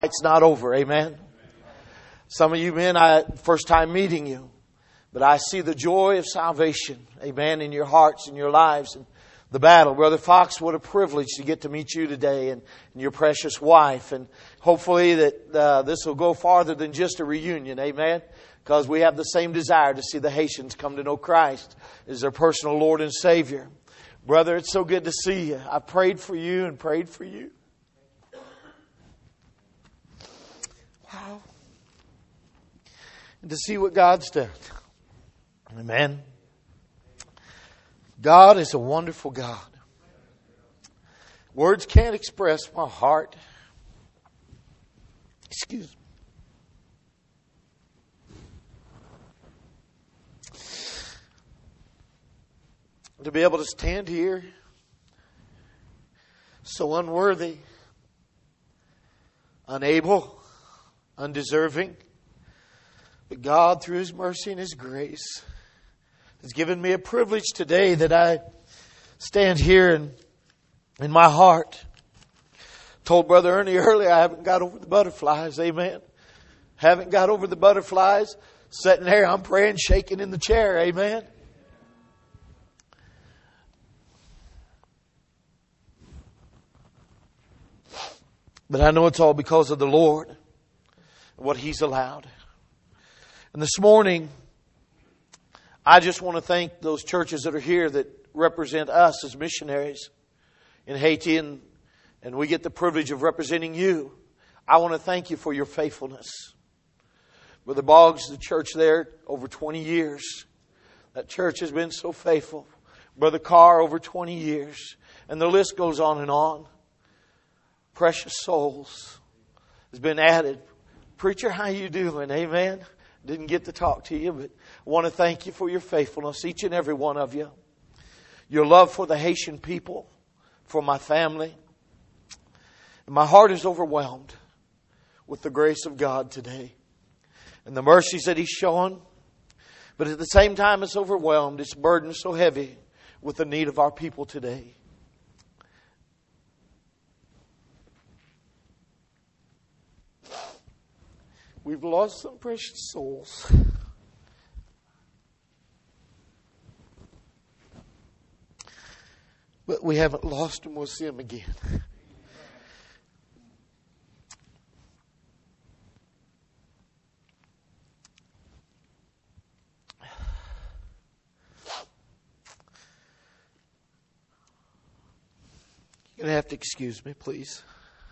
It's not over. Amen. Some of you men, first time meeting you, but I see the joy of salvation. Amen. In your hearts and your lives and the battle. Brother Fox, what a privilege to get to meet you today and your precious wife. And hopefully that this will go farther than just a reunion. Amen. Because we have the same desire to see the Haitians come to know Christ as their personal Lord and Savior. Brother, it's so good to see you. I prayed for you and prayed for you. Wow. And to see what God's done. Amen. God is a wonderful God. Words can't express my heart. Excuse me. To be able to stand here so unworthy, unable, undeserving. But God, through His mercy and His grace, has given me a privilege today that I stand here and in my heart. Told Brother Ernie earlier, I haven't got over the butterflies. Amen. Haven't got over the butterflies. Sitting there, I'm praying, shaking in the chair. Amen. But I know it's all because of the Lord and what He's allowed. And this morning, I just want to thank those churches that are here that represent us as missionaries in Haiti, and we get the privilege of representing you. I want to thank you for your faithfulness. Brother Boggs, the church there, over 20 years. That church has been so faithful. Brother Carr, over 20 years. And the list goes on and on. Precious souls has been added. Preacher, how you doing? Amen. Didn't get to talk to you, but I want to thank you for your faithfulness, each and every one of you. Your love for the Haitian people, for my family. And my heart is overwhelmed with the grace of God today and the mercies that He's shown. But at the same time, it's overwhelmed. It's burdened so heavy with the need of our people today. We've lost some precious souls. But we haven't lost them. We'll see them again. You're going to have to excuse me, please.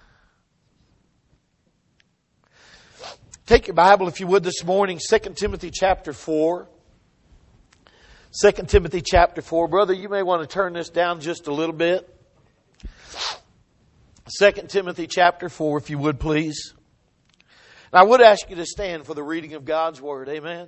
Take your Bible, if you would, this morning, 2 Timothy chapter 4. 2 Timothy chapter 4. Brother, you may want to turn this down just a little bit. 2 Timothy chapter 4, if you would, please. And I would ask you to stand for the reading of God's Word. Amen.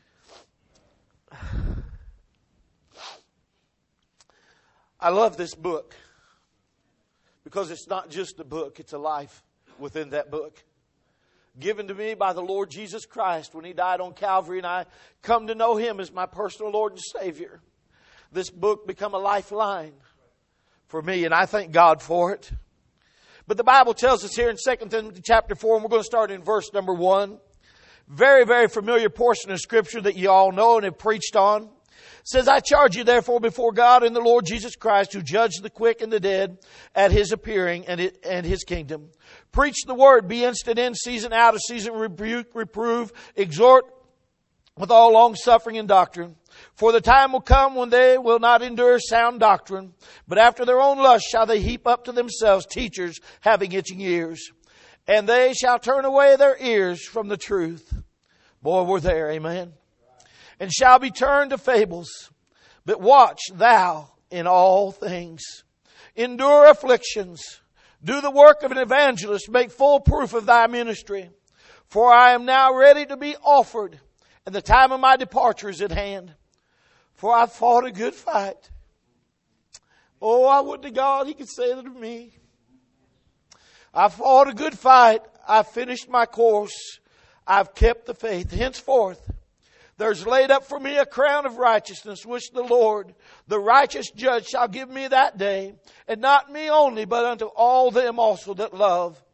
I love this book because it's not just a book, it's a life within that book. Given to me by the Lord Jesus Christ when He died on Calvary, and I come to know Him as my personal Lord and Savior. This book become a lifeline for me, and I thank God for it. But the Bible tells us here in 2 Timothy chapter 4, and we're going to start in verse number 1. Very, very familiar portion of Scripture that you all know and have preached on. It says, I charge you therefore before God and the Lord Jesus Christ, who judged the quick and the dead at His appearing and His kingdom. Preach the word, be instant in season, out of season, rebuke, reprove, exhort with all long suffering and doctrine. For the time will come when they will not endure sound doctrine, but after their own lust shall they heap up to themselves teachers having itching ears. And they shall turn away their ears from the truth. Boy, we're there, amen. And shall be turned to fables. But watch thou in all things. Endure afflictions. Do the work of an evangelist. Make full proof of thy ministry. For I am now ready to be offered, and the time of my departure is at hand. For I fought a good fight. Oh, I would to God He could say that of me. I fought a good fight. I finished my course. I've kept the faith. Henceforth, there's laid up for me a crown of righteousness, which the Lord, the righteous judge, shall give me that day. And not me only, but unto all them also that love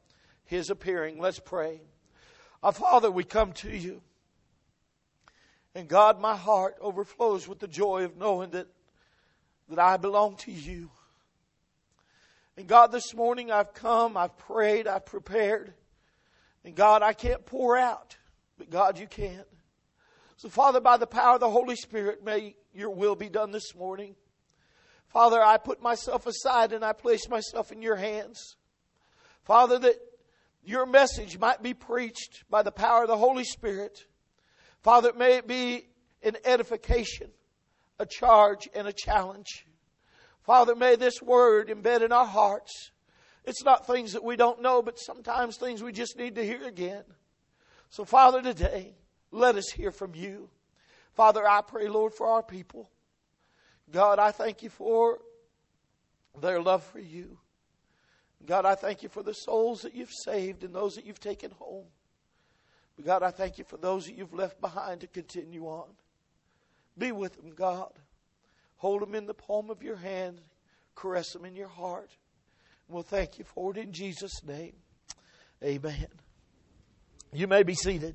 His appearing. Let's pray. Our Father, we come to You. And God, my heart overflows with the joy of knowing that I belong to You. And God, this morning I've come, I've prayed, I've prepared. And God, I can't pour out, but God, You can. So Father, by the power of the Holy Spirit, may Your will be done this morning. Father, I put myself aside and I place myself in Your hands. Father, that Your message might be preached by the power of the Holy Spirit. Father, may it be an edification, a charge, and a challenge. Father, may this word embed in our hearts. It's not things that we don't know, but sometimes things we just need to hear again. So Father, today, let us hear from You. Father, I pray, Lord, for our people. God, I thank You for their love for You. God, I thank You for the souls that You've saved and those that You've taken home. But God, I thank You for those that You've left behind to continue on. Be with them, God. Hold them in the palm of Your hand. Caress them in Your heart. And we'll thank You for it in Jesus' name. Amen. You may be seated.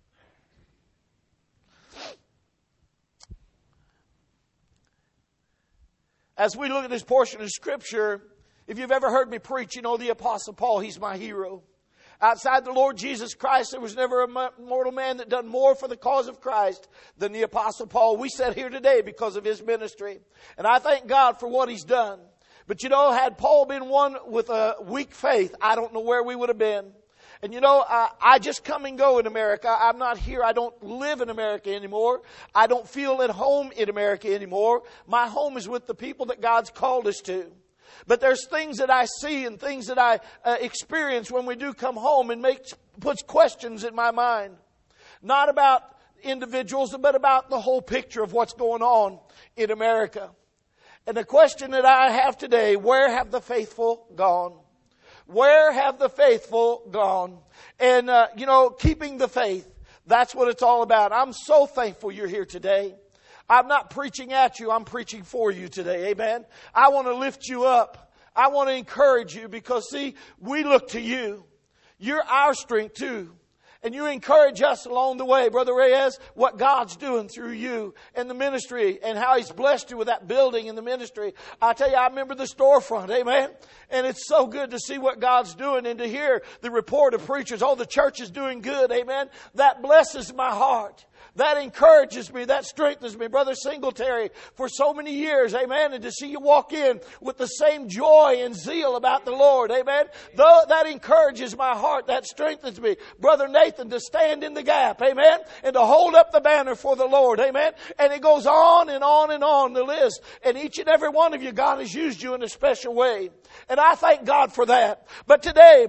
As we look at this portion of Scripture, if you've ever heard me preach, you know the Apostle Paul, he's my hero. Outside the Lord Jesus Christ, there was never a mortal man that done more for the cause of Christ than the Apostle Paul. We sit here today because of his ministry. And I thank God for what He's done. But you know, had Paul been one with a weak faith, I don't know where we would have been. And you know, I just come and go in America. I'm not here. I don't live in America anymore. I don't feel at home in America anymore. My home is with the people that God's called us to. But there's things that I see and things that I experience when we do come home and puts questions in my mind. Not about individuals, but about the whole picture of what's going on in America. And the question that I have today, where have the faithful gone? Where have the faithful gone? And, keeping the faith, that's what it's all about. I'm so thankful you're here today. I'm not preaching at you. I'm preaching for you today. Amen. I want to lift you up. I want to encourage you because, see, we look to You. You're our strength too. And you encourage us along the way, Brother Reyes, what God's doing through you and the ministry and how He's blessed you with that building and the ministry. I tell you, I remember the storefront, amen? And it's so good to see what God's doing and to hear the report of preachers. Oh, the church is doing good, amen? That blesses my heart. That encourages me. That strengthens me. Brother Singletary, for so many years, amen, and to see you walk in with the same joy and zeal about the Lord, amen, though that encourages my heart, that strengthens me. Brother Nathan, to stand in the gap, amen, and to hold up the banner for the Lord, amen, and it goes on and on and on the list, and each and every one of you, God has used you in a special way, and I thank God for that. But today,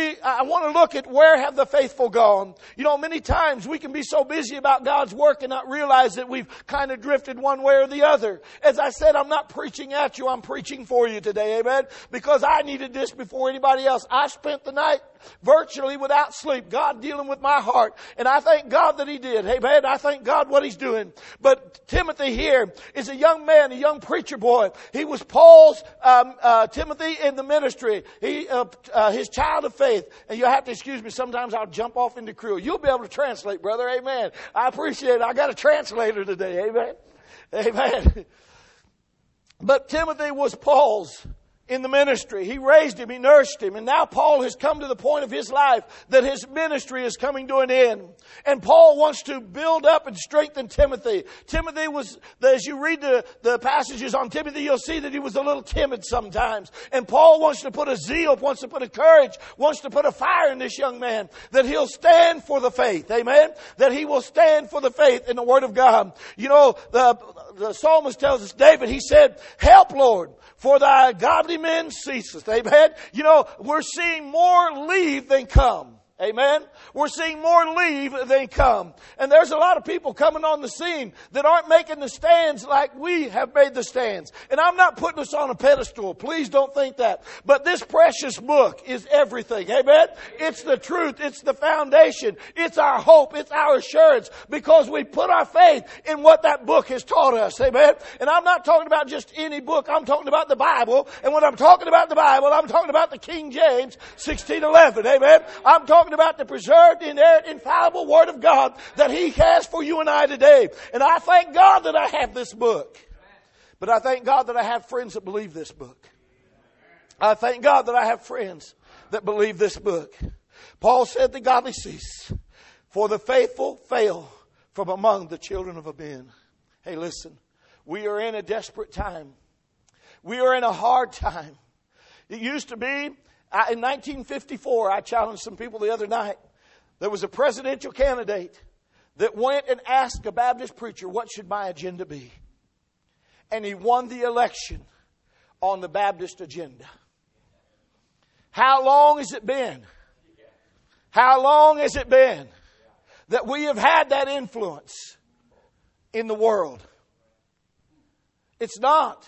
I want to look at where have the faithful gone. You know, many times we can be so busy about God's work and not realize that we've kind of drifted one way or the other. As I said, I'm not preaching at you, I'm preaching for you today, amen? Because I needed this before anybody else. I spent the night virtually without sleep, God dealing with my heart. And I thank God that He did. Amen. I thank God what He's doing. But Timothy here is a young man, a young preacher boy. He was Paul's Timothy in the ministry. His child of faith. And you'll have to excuse me, sometimes I'll jump off into crew. You'll be able to translate, brother. Amen. I appreciate it. I got a translator today. Amen. Amen. But Timothy was Paul's in the ministry. He raised him, he nourished him. And now Paul has come to the point of his life that his ministry is coming to an end. And Paul wants to build up and strengthen Timothy. Timothy was, as you read the passages on Timothy, you'll see that he was a little timid sometimes. And Paul wants to put a zeal, wants to put a courage, wants to put a fire in this young man, that he'll stand for the faith. Amen? That he will stand for the faith in the Word of God. You know, the psalmist tells us, David, he said, "Help, Lord, for thy godly men ceaseth." Amen. You know, we're seeing more leave than come. Amen. We're seeing more leave than come. And there's a lot of people coming on the scene that aren't making the stands like we have made the stands. And I'm not putting us on a pedestal. Please don't think that. But this precious book is everything. Amen. It's the truth. It's the foundation. It's our hope. It's our assurance because we put our faith in what that book has taught us. Amen. And I'm not talking about just any book. I'm talking about the Bible. And when I'm talking about the Bible, I'm talking about the King James 16:11. Amen. I'm talking about the preserved, inerrant, infallible Word of God that He has for you and I today. And I thank God that I have this book. But I thank God that I have friends that believe this book. I thank God that I have friends that believe this book. Paul said the godly cease, for the faithful fail from among the children of men. Hey, listen, we are in a desperate time. We are in a hard time. It used to be, in 1954, I challenged some people the other night. There was a presidential candidate that went and asked a Baptist preacher, what should my agenda be? And he won the election on the Baptist agenda. How long has it been? How long has it been that we have had that influence in the world? It's not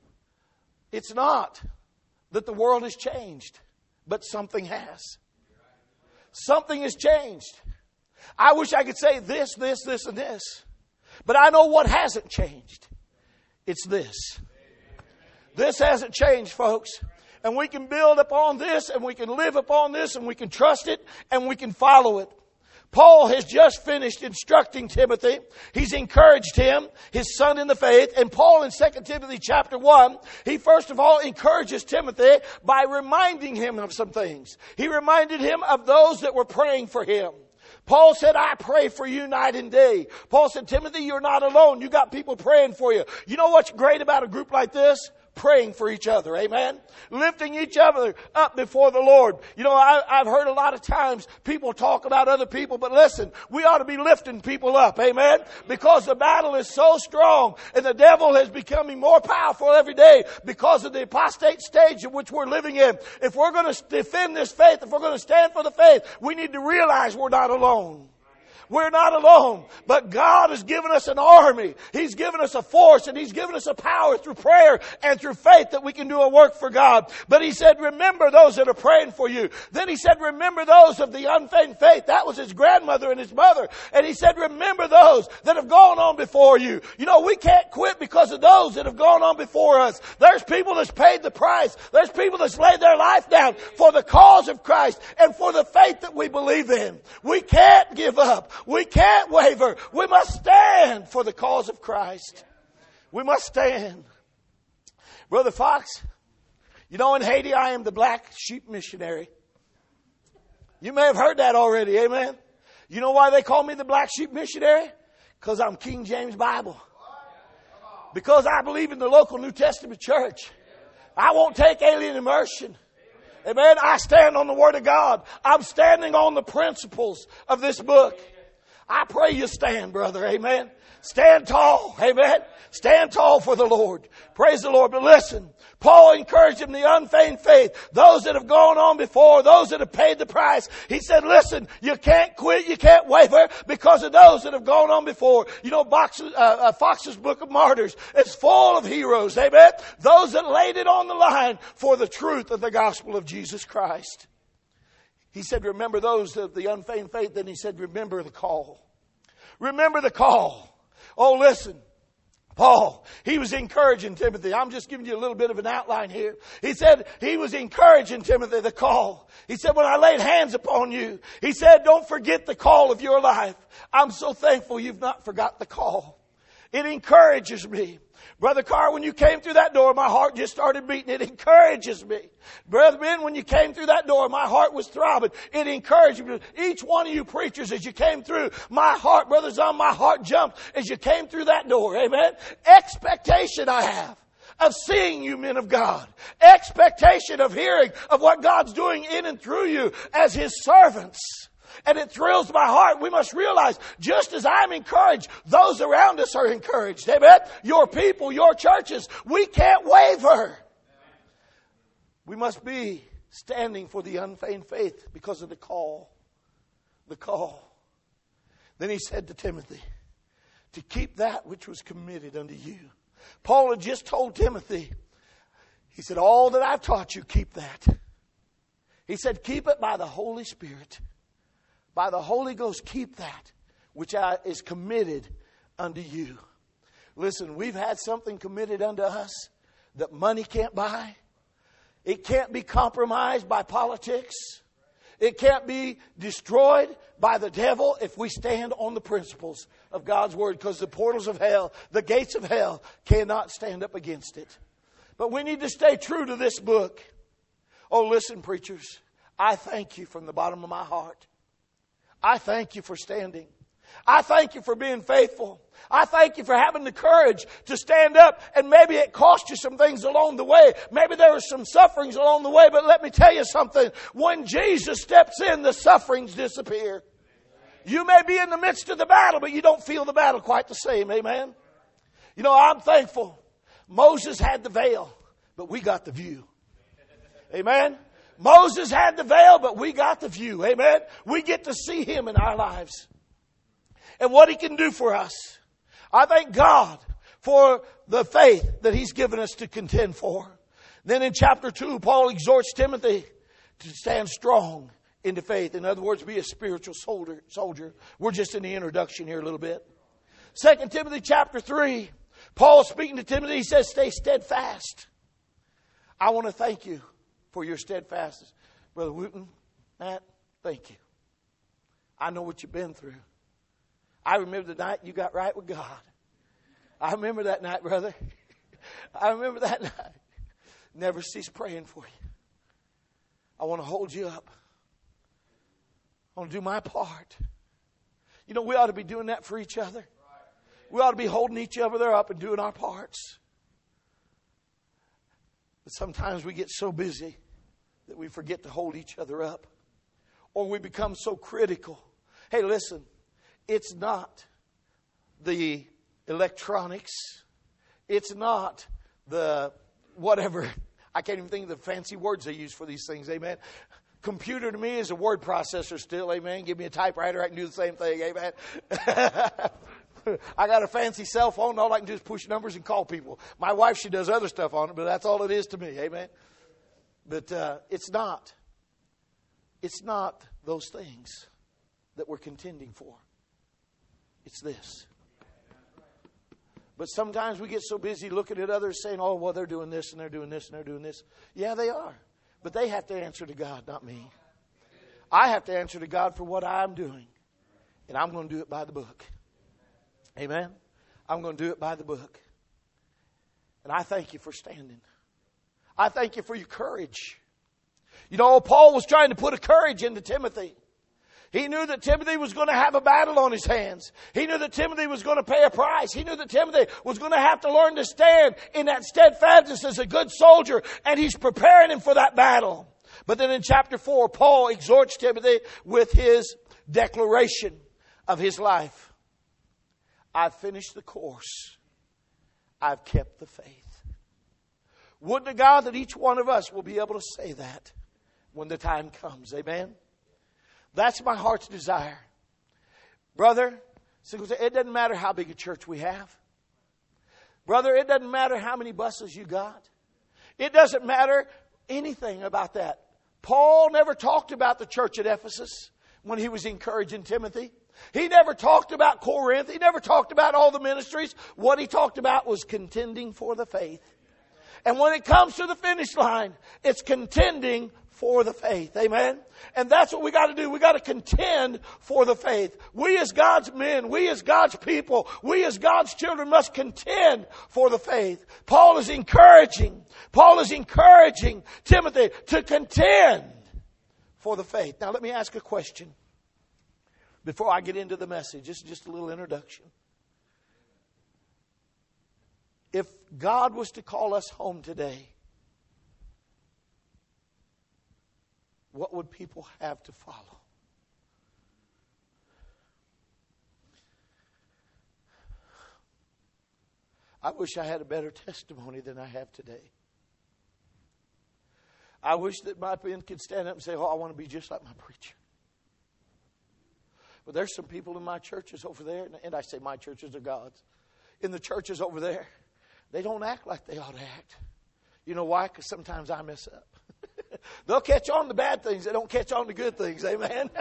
that the world has changed. But something has. Something has changed. I wish I could say this, and this. But I know what hasn't changed. It's this. This hasn't changed, folks. And we can build upon this, and we can live upon this, and we can trust it, and we can follow it. Paul has just finished instructing Timothy. He's encouraged him, his son in the faith. And Paul in 2 Timothy chapter 1, he first of all encourages Timothy by reminding him of some things. He reminded him of those that were praying for him. Paul said, I pray for you night and day. Paul said, Timothy, you're not alone. You got people praying for you. You know what's great about a group like this? Praying for each other. Amen. Lifting each other up before the Lord. You know, I've heard a lot of times people talk about other people, but listen, we ought to be lifting people up. Amen. Because the battle is so strong and the devil is becoming more powerful every day because of the apostate stage in which we're living in. If we're going to defend this faith, if we're going to stand for the faith, we need to realize we're not alone. We're not alone, but God has given us an army. He's given us a force, and He's given us a power through prayer and through faith that we can do a work for God. But He said, remember those that are praying for you. Then He said, remember those of the unfeigned faith. That was his grandmother and his mother. And He said, remember those that have gone on before you. You know, we can't quit because of those that have gone on before us. There's people that's paid the price. There's people that's laid their life down for the cause of Christ and for the faith that we believe in. We can't give up. We can't waver. We must stand for the cause of Christ. We must stand. Brother Fox, you know, in Haiti, I am the black sheep missionary. You may have heard that already. Amen. You know why they call me the black sheep missionary? Because I'm King James Bible. Because I believe in the local New Testament church. I won't take alien immersion. Amen. I stand on the Word of God. I'm standing on the principles of this book. I pray you stand, brother. Amen. Stand tall. Amen. Stand tall for the Lord. Praise the Lord. But listen, Paul encouraged him, the unfeigned faith, those that have gone on before, those that have paid the price. He said, listen, you can't quit, you can't waver because of those that have gone on before. You know, Fox's Book of Martyrs is full of heroes. Amen. Those that laid it on the line for the truth of the gospel of Jesus Christ. He said, remember those of the unfeigned faith. Then he said, remember the call. Remember the call. Oh, listen. Paul, he was encouraging Timothy. I'm just giving you a little bit of an outline here. He said he was encouraging Timothy, the call. He said, when I laid hands upon you, he said, don't forget the call of your life. I'm so thankful you've not forgot the call. It encourages me. Brother Carr, when you came through that door, my heart just started beating. It encourages me. Brother Ben, when you came through that door, my heart was throbbing. It encouraged me. Each one of you preachers, as you came through, my heart, Brother Zahn, my heart jumped as you came through that door. Amen. Expectation I have of seeing you men of God. Expectation of hearing of what God's doing in and through you as His servants. And it thrills my heart. We must realize, just as I'm encouraged, those around us are encouraged. Amen? Your people, your churches, we can't waver. We must be standing for the unfeigned faith because of the call. the call. Then he said to Timothy, to keep that which was committed unto you. Paul had just told Timothy, he said, all that I've taught you, keep that. He said, keep it by the Holy Spirit. By the Holy Ghost, keep that which is committed unto you. Listen, we've had something committed unto us that money can't buy. It can't be compromised by politics. It can't be destroyed by the devil if we stand on the principles of God's Word, because the portals of hell, the gates of hell, cannot stand up against it. But we need to stay true to this book. Oh, listen, preachers, I thank you from the bottom of my heart. I thank you for standing. I thank you for being faithful. I thank you for having the courage to stand up, and maybe it cost you some things along the way. Maybe there were some sufferings along the way, but let me tell you something. When Jesus steps in, the sufferings disappear. You may be in the midst of the battle, but you don't feel the battle quite the same. Amen? You know, I'm thankful. Moses had the veil, but we got the view. Amen? Moses had the veil, but we got the view. Amen? We get to see Him in our lives and what He can do for us. I thank God for the faith that He's given us to contend for. Then in chapter 2, Paul exhorts Timothy to stand strong in the faith. In other words, be a spiritual soldier. We're just in the introduction here a little bit. 2 Timothy chapter 3, Paul speaking to Timothy, he says, stay steadfast. I want to thank you for your steadfastness. Brother Wooten, Matt, thank you. I know what you've been through. I remember the night you got right with God. I remember that night, brother. I remember that night. Never cease praying for you. I want to hold you up. I want to do my part. You know, we ought to be doing that for each other. We ought to be holding each other up and doing our parts. But sometimes we get so busy that we forget to hold each other up. Or we become so critical. Hey, listen. It's not the electronics. It's not the whatever. I can't even think of the fancy words they use for these things. Amen. Computer to me is a word processor still. Amen. Give me a typewriter. I can do the same thing. Amen. I got a fancy cell phone. All I can do is push numbers and call people. My wife, she does other stuff on it, but that's all it is to me. Amen. But it's not those things that we're contending for. It's this. But sometimes we get so busy looking at others saying, oh, well, they're doing this and they're doing this and they're doing this. Yeah, they are. But they have to answer to God, not me. I have to answer to God for what I'm doing. And I'm going to do it by the book. Amen? I'm going to do it by the book. And I thank you for standing. I thank you for your courage. You know, Paul was trying to put a courage into Timothy. He knew that Timothy was going to have a battle on his hands. He knew that Timothy was going to pay a price. He knew that Timothy was going to have to learn to stand in that steadfastness as a good soldier. And he's preparing him for that battle. But then in chapter 4, Paul exhorts Timothy with his declaration of his life. I've finished the course. I've kept the faith. Would to God that each one of us will be able to say that when the time comes. Amen? That's my heart's desire. Brother, it doesn't matter how big a church we have. Brother, it doesn't matter how many buses you got. It doesn't matter anything about that. Paul never talked about the church at Ephesus when he was encouraging Timothy. He never talked about Corinth. He never talked about all the ministries. What he talked about was contending for the faith. And when it comes to the finish line, it's contending for the faith. Amen? And that's what we got to do. We got to contend for the faith. We as God's men, we as God's people, we as God's children must contend for the faith. Paul is encouraging Timothy to contend for the faith. Now let me ask a question before I get into the message. This is just a little introduction. If God was to call us home today, what would people have to follow? I wish I had a better testimony than I have today. I wish that my pen could stand up and say, oh, I want to be just like my preacher. But there's some people in my churches over there, and I say my churches are God's. In the churches over there, they don't act like they ought to act. You know why? Because sometimes I mess up. They'll catch on the bad things. They don't catch on the good things. Amen?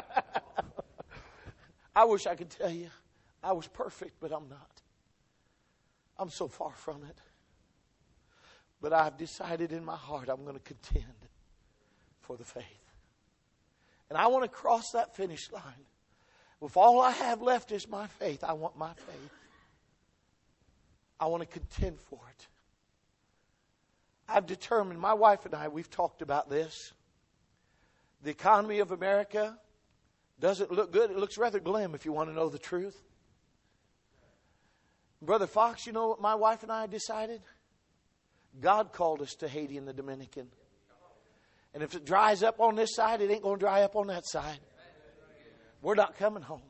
I wish I could tell you I was perfect, but I'm not. I'm so far from it. But I've decided in my heart I'm going to contend for the faith. And I want to cross that finish line. If all I have left is my faith, I want my faith. I want to contend for it. I've determined, my wife and I, we've talked about this. The economy of America doesn't look good. It looks rather glim if you want to know the truth. Brother Fox, you know what my wife and I decided? God called us to Haiti and the Dominican. And if it dries up on this side, it ain't going to dry up on that side. We're not coming home.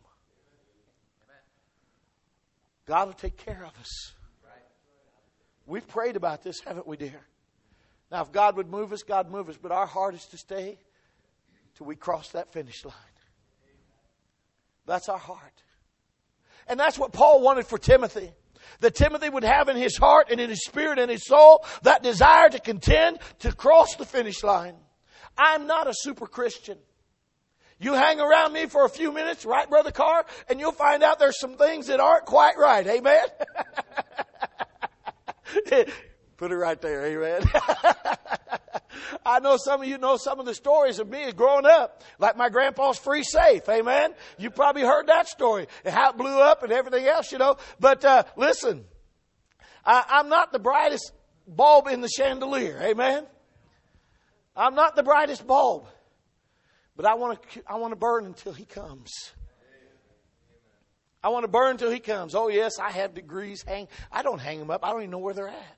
God will take care of us. We've prayed about this, haven't we, dear? Now, if God would move us, God move us. But our heart is to stay till we cross that finish line. That's our heart. And that's what Paul wanted for Timothy. That Timothy would have in his heart and in his spirit and his soul that desire to contend to cross the finish line. I'm not a super Christian. You hang around me for a few minutes, right, Brother Carr, and you'll find out there's some things that aren't quite right. Amen? Put it right there. Amen? I know some of you know some of the stories of me growing up, like my grandpa's free safe. Amen? You probably heard that story, and how it blew up and everything else, you know. But listen, I'm not the brightest bulb in the chandelier. Amen? I'm not the brightest bulb. But I want to burn until He comes. I want to burn until He comes. Oh, yes, I have degrees hang. I don't hang them up. I don't even know where they're at.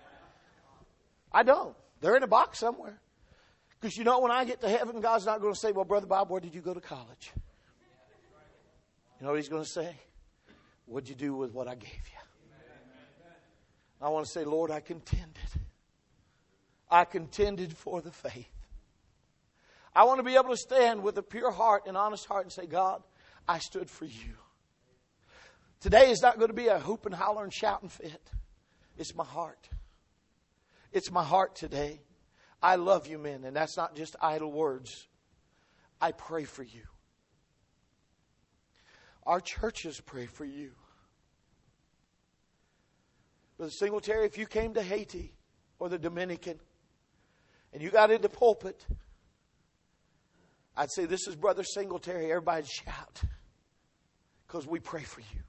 I don't. They're in a box somewhere. Because you know, when I get to heaven, God's not going to say, well, Brother Bob, where did you go to college? You know what He's going to say? What'd you do with what I gave you? I want to say, Lord, I contended. I contended for the faith. I want to be able to stand with a pure heart and honest heart and say, God, I stood for you. Today is not going to be a hoop and holler and shout and fit. It's my heart. It's my heart today. I love you, men, and that's not just idle words. I pray for you. Our churches pray for you. Brother Singletary, if you came to Haiti or the Dominican and you got in the pulpit, I'd say, this is Brother Singletary. Everybody shout. Because we pray for you.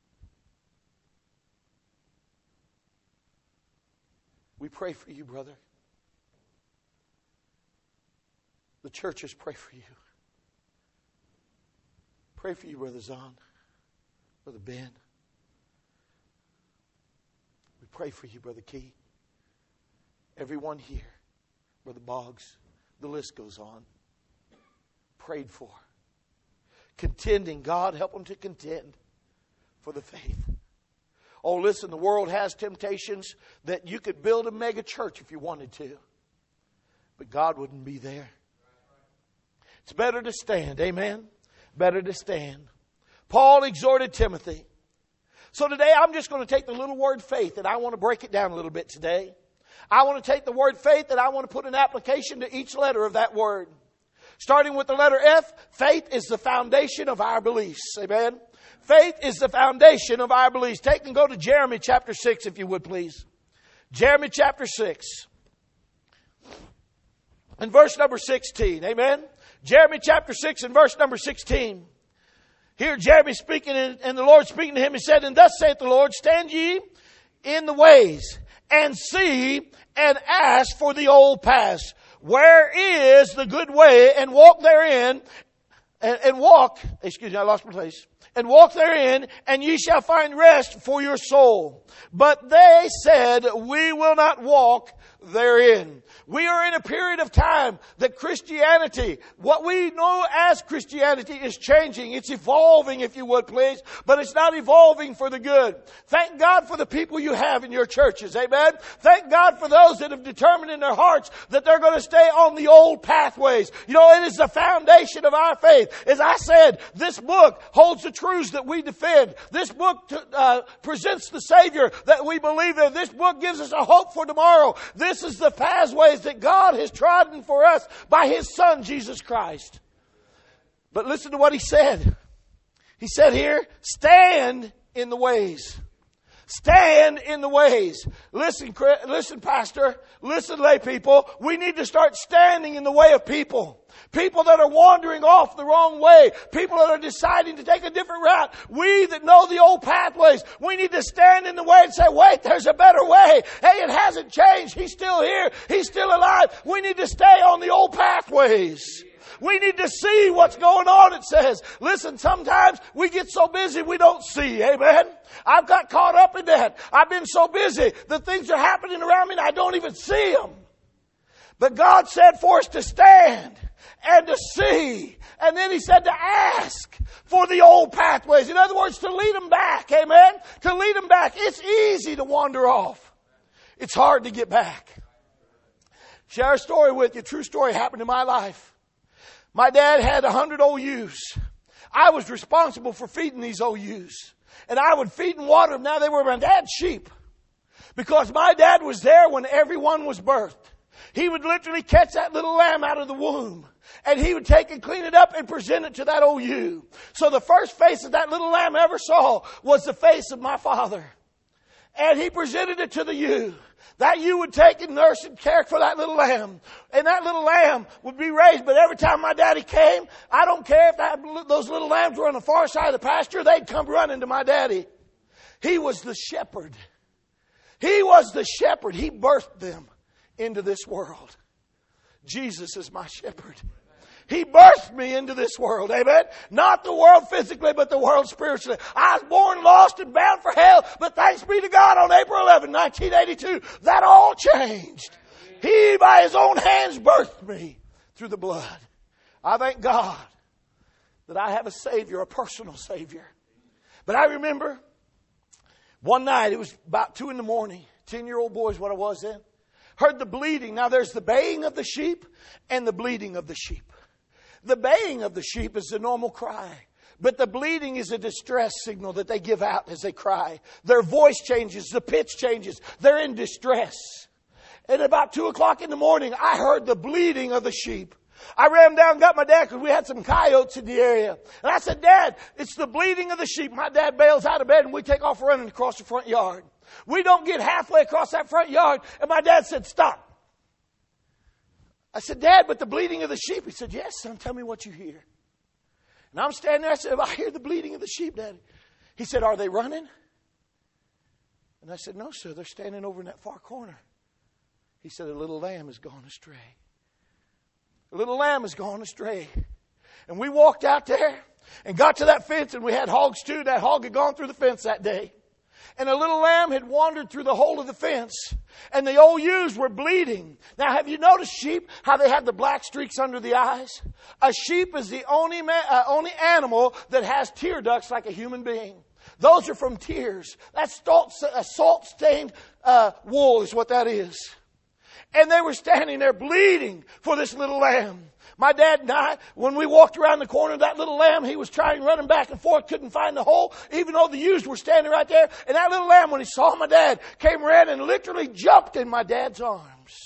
We pray for you, brother. The churches pray for you. Pray for you, Brother Zahn. Brother Ben. We pray for you, Brother Key. Everyone here. Brother Boggs. The list goes on. Prayed for. Contending. God, help them to contend for the faith. Oh, listen, the world has temptations that you could build a mega church if you wanted to. But God wouldn't be there. It's better to stand. Amen? Better to stand. Paul exhorted Timothy. So today I'm just going to take the little word faith and I want to break it down a little bit today. I want to take the word faith and I want to put an application to each letter of that word. Starting with the letter F, faith is the foundation of our beliefs. Amen? Faith is the foundation of our beliefs. Take and go to Jeremy chapter 6, if you would, please. Jeremy chapter 6. And verse number 16. Amen? Jeremy chapter 6 and verse number 16. Here Jeremy speaking, and the Lord speaking to him, He said, and thus saith the Lord, stand ye in the ways, and see, and ask for the old paths. Where is the good way, and walk therein, and walk, excuse me, I lost my place. And walk therein, and ye shall find rest for your soul. But they said, we will not walk therein. We are in a period of time that Christianity, what we know as Christianity, is changing. It's evolving, if you would, please. But it's not evolving for the good. Thank God for the people you have in your churches. Amen? Thank God for those that have determined in their hearts that they're going to stay on the old pathways. You know, it is the foundation of our faith. As I said, this book holds the truths that we defend. This book presents the Savior that we believe in. This book gives us a hope for tomorrow. This is the pathways that God has trodden for us by His Son, Jesus Christ. But listen to what He said. He said here, stand in the ways. Stand in the ways. Listen, pastor. Listen, lay people. We need to start standing in the way of people. People that are wandering off the wrong way. People that are deciding to take a different route. We that know the old pathways, we need to stand in the way and say, wait, there's a better way. Hey, it hasn't changed. He's still here. He's still alive. We need to stay on the old pathways. We need to see what's going on, it says. Listen, sometimes we get so busy we don't see. Amen? I've got caught up in that. I've been so busy. The things are happening around me and I don't even see them. But God said for us to stand and to see. And then He said to ask for the old pathways. In other words, to lead them back. Amen? To lead them back. It's easy to wander off. It's hard to get back. Share a story with you. True story happened in my life. My dad had 100 OUs. I was responsible for feeding these OUs. And I would feed and water them. Now they were my dad's sheep. Because my dad was there when everyone was birthed. He would literally catch that little lamb out of the womb. And he would take and clean it up and present it to that OU. So the first face that that little lamb ever saw was the face of my father. And he presented it to the ewe. That ewe would take and nurse and care for that little lamb. And that little lamb would be raised. But every time my daddy came, I don't care if those little lambs were on the far side of the pasture, they'd come running to my daddy. He was the shepherd. He was the shepherd. He birthed them into this world. Jesus is my shepherd. He birthed me into this world. Amen. Not the world physically, but the world spiritually. I was born lost and bound for hell. But thanks be to God, on April 11, 1982, that all changed. He, by His own hands, birthed me through the blood. I thank God that I have a Savior, a personal Savior. But I remember one night, it was about 2 a.m, 10-year-old boy is what I was then. Heard the bleating. Now there's the baying of the sheep and the bleating of the sheep. The baying of the sheep is the normal cry. But the bleating is a distress signal that they give out as they cry. Their voice changes. The pitch changes. They're in distress. And about 2 o'clock in the morning, I heard the bleating of the sheep. I ran down and got my dad because we had some coyotes in the area. And I said, Dad, it's the bleating of the sheep. My dad bails out of bed and we take off running across the front yard. We don't get halfway across that front yard. And my dad said, stop. I said, Dad, but the bleating of the sheep. He said, yes, son, tell me what you hear. And I'm standing there. I said, I hear the bleating of the sheep, Daddy. He said, are they running? And I said, no, sir, they're standing over in that far corner. He said, a little lamb has gone astray. A little lamb has gone astray. And we walked out there and got to that fence, and we had hogs too. That hog had gone through the fence that day. And a little lamb had wandered through the hole of the fence. And the OUs were bleeding. Now, have you noticed sheep, how they have the black streaks under the eyes? A sheep is the only animal that has tear ducts like a human being. Those are from tears. That's salt-stained wool is what that is. And they were standing there bleeding for this little lamb. My dad and I, when we walked around the corner of that little lamb, he was trying, running back and forth, couldn't find the hole, even though the ewes were standing right there. And that little lamb, when he saw my dad, came around and literally jumped in my dad's arms.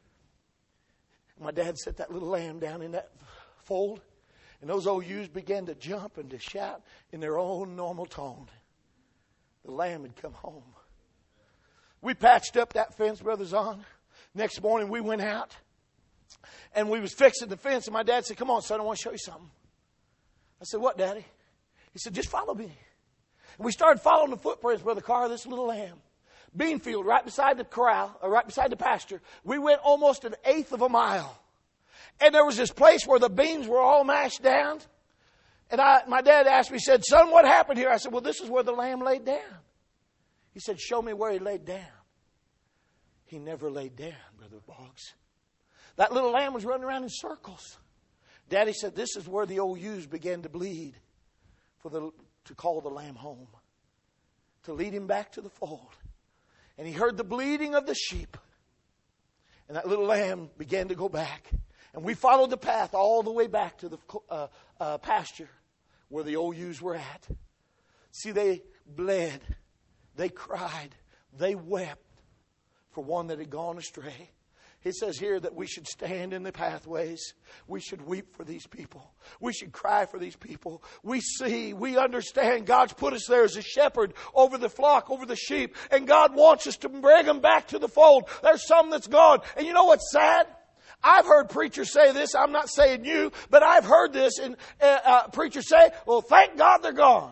My dad set that little lamb down in that fold, and those old ewes began to jump and to shout in their own normal tone. The lamb had come home. We patched up that fence, Brother Zahn. Next morning we went out. And we was fixing the fence, and my dad said, come on, son, I want to show you something. I said, what, Daddy? He said, just follow me. And we started following the footprints, Brother Carr, of this little lamb. Bean field, right beside the corral, or right beside the pasture. We went almost 1/8 of a mile. And there was this place where the beans were all mashed down. And my dad asked me, he said, son, what happened here? I said, well, this is where the lamb laid down. He said, show me where he laid down. He never laid down, Brother Boggs. That little lamb was running around in circles. Daddy said this is where the old ewes began to bleed to call the lamb home, to lead him back to the fold. And he heard the bleating of the sheep. And that little lamb began to go back. And we followed the path all the way back to the pasture where the old ewes were at. See, they bled, they cried, they wept for one that had gone astray. It says here that we should stand in the pathways. We should weep for these people. We should cry for these people. We understand God's put us there as a shepherd over the flock, over the sheep. And God wants us to bring them back to the fold. There's some that's gone. And you know what's sad? I've heard preachers say this. I'm not saying you, but I've heard this. And preachers say, well, thank God they're gone.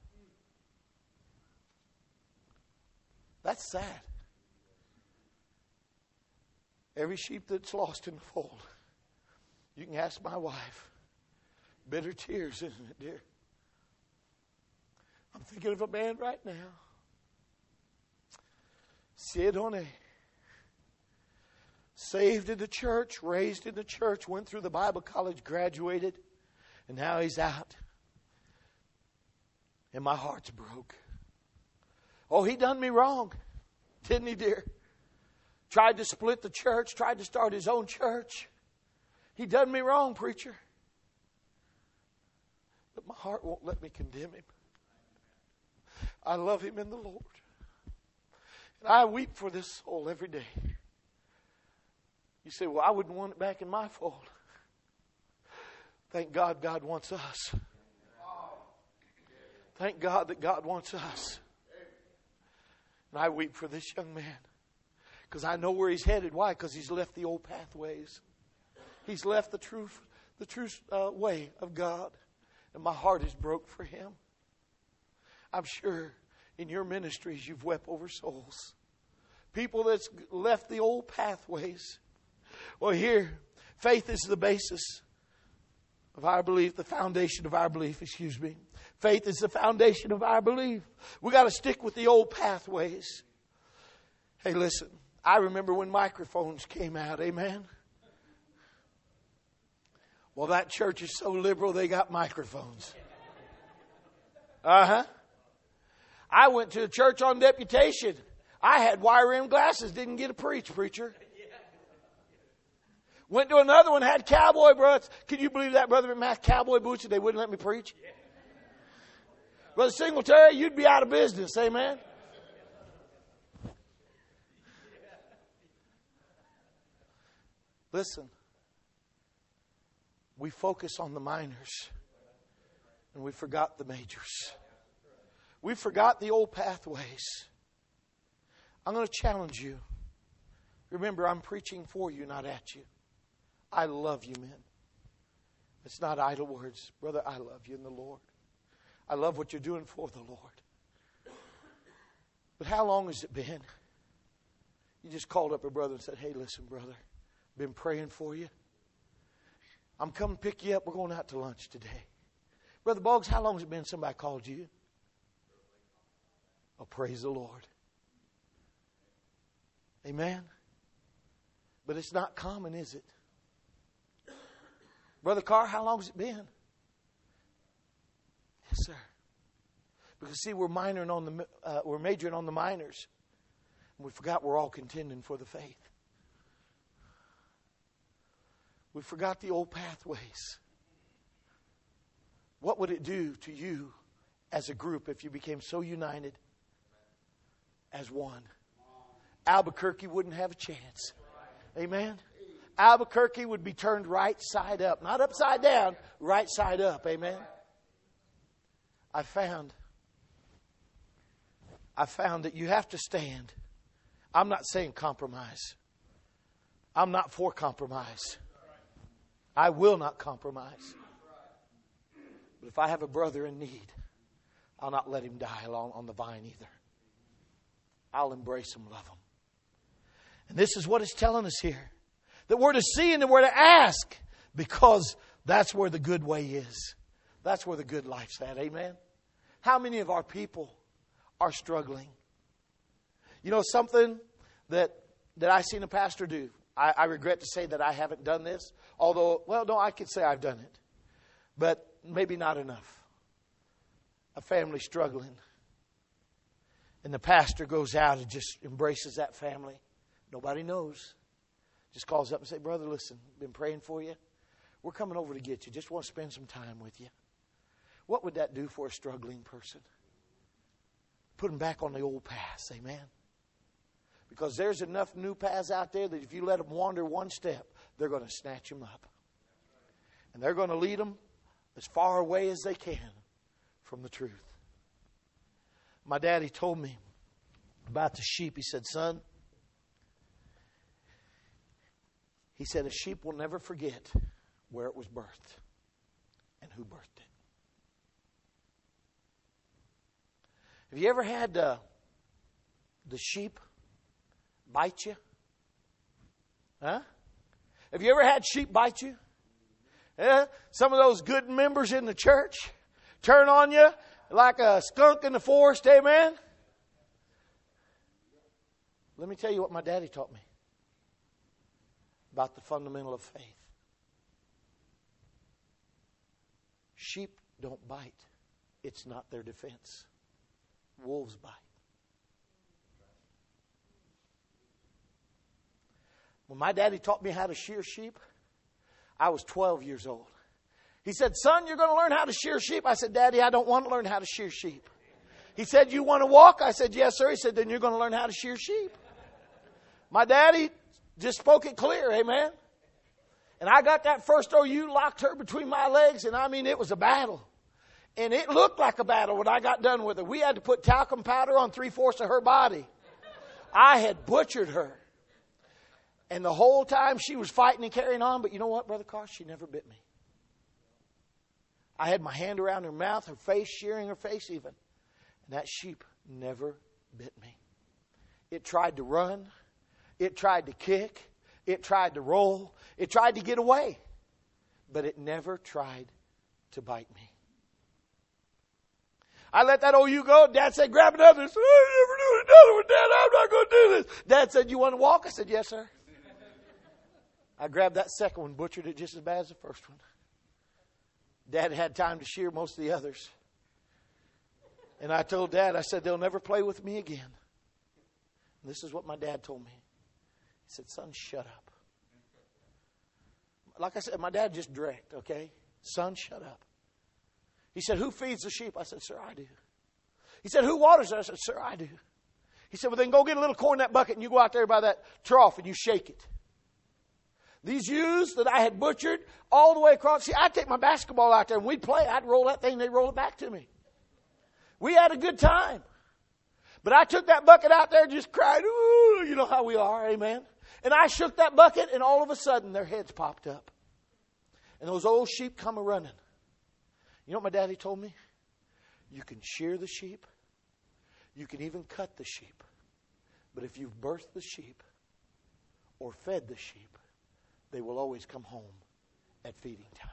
That's sad. Every sheep that's lost in the fold. You can ask my wife. Bitter tears, isn't it, dear? I'm thinking of a man right now. Sidone. Saved in the church, raised in the church, went through the Bible college, graduated, and now he's out. And my heart's broke. Oh, he done me wrong. Didn't he, dear? Tried to split the church, tried to start his own church. He done me wrong, preacher. But my heart won't let me condemn him. I love him in the Lord. And I weep for this soul every day. You say, well, I wouldn't want it back in my fold. Thank God God wants us. Thank God that God wants us. And I weep for this young man. Because I know where he's headed. Why? Because he's left the old pathways. He's left the true way of God. And my heart is broke for him. I'm sure in your ministries you've wept over souls. People that's left the old pathways. Well, here, faith is the basis of our belief, the foundation of our belief, Faith is the foundation of our belief. We got to stick with the old pathways. Hey, listen. I remember when microphones came out, amen? Well, that church is so liberal, they got microphones. I went to a church on deputation. I had wire-rimmed glasses, didn't get to preach, preacher. Went to another one, had cowboy boots. Can you believe that, Brother Matt? Cowboy boots, and they wouldn't let me preach? Brother Singletary, you'd be out of business, amen? Listen, we focus on the minors and we forgot the majors. We forgot the old pathways. I'm going to challenge you. Remember, I'm preaching for you, not at you. I love you, men. It's not idle words. Brother, I love you in the Lord. I love what you're doing for the Lord. But how long has it been? You just called up a brother and said, hey, listen, brother. Been praying for you. I'm coming to pick you up. We're going out to lunch today. Brother Boggs, how long has it been somebody called you? Oh, praise the Lord. Amen. But it's not common, is it? Brother Carr, how long has it been? Yes, sir. Because see, we're majoring on the minors. And we forgot we're all contending for the faith. We forgot the old pathways. What would it do to you as a group if you became so united as one? Albuquerque wouldn't have a chance. Amen? Albuquerque would be turned right side up. Not upside down, right side up. Amen? I found that you have to stand. I'm not saying compromise. I'm not for compromise. I will not compromise. But if I have a brother in need, I'll not let him die along on the vine either. I'll embrace him, love him. And this is what it's telling us here. That we're to see and that we're to ask. Because that's where the good way is. That's where the good life's at. Amen? How many of our people are struggling? You know something that I seen a pastor do? I regret to say that I haven't done this. Although, well, no, I could say I've done it. But maybe not enough. A family struggling. And the pastor goes out and just embraces that family. Nobody knows. just calls up and say, brother, listen, been praying for you. We're coming over to get you. Just want to spend some time with you. What would that do for a struggling person? Put them back on the old paths, amen? Because there's enough new paths out there that if you let them wander one step, they're going to snatch them up. And they're going to lead them as far away as they can from the truth. My daddy told me about the sheep. He said, son, he said, a sheep will never forget where it was birthed and who birthed it. Have you ever had the sheep bite you? Huh? Have you ever had sheep bite you? Yeah? Some of those good members in the church turn on you like a skunk in the forest, amen? Let me tell you what my daddy taught me about the fundamental of faith. Sheep don't bite. It's not their defense. Wolves bite. When my daddy taught me how to shear sheep, I was 12 years old. He said, son, you're going to learn how to shear sheep. I said, Daddy, I don't want to learn how to shear sheep. He said, you want to walk? I said, yes, sir. He said, then you're going to learn how to shear sheep. My daddy just spoke it clear, amen? And I got that first OU, locked her between my legs, and I mean, it was a battle. And it looked like a battle when I got done with her. We had to put talcum powder on 3/4 of her body. I had butchered her. And the whole time she was fighting and carrying on. But you know what, Brother Carr? She never bit me. I had my hand around her mouth, her face, shearing her face even. And that sheep never bit me. It tried to run. It tried to kick. It tried to roll. It tried to get away. But it never tried to bite me. I let that OU go. Dad said, grab another. I said, I never do another one, Dad. I'm not going to do this. Dad said, you want to walk? I said, yes, sir. I grabbed that second one, butchered it just as bad as the first one. Dad had time to shear most of the others. And I told Dad, I said, they'll never play with me again. And this is what my dad told me. He said, son, shut up. Like I said, my dad just direct, okay? Son, shut up. He said, who feeds the sheep? I said, sir, I do. He said, who waters it? I said, sir, I do. He said, well, then go get a little corn in that bucket and you go out there by that trough and you shake it. These ewes that I had butchered all the way across. See, I'd take my basketball out there and we'd play. I'd roll that thing and they'd roll it back to me. We had a good time. But I took that bucket out there and just cried, ooh, you know how we are, amen? And I shook that bucket and all of a sudden their heads popped up. And those old sheep come a-running. You know what my daddy told me? You can shear the sheep. You can even cut the sheep. But if you've birthed the sheep or fed the sheep, they will always come home at feeding time.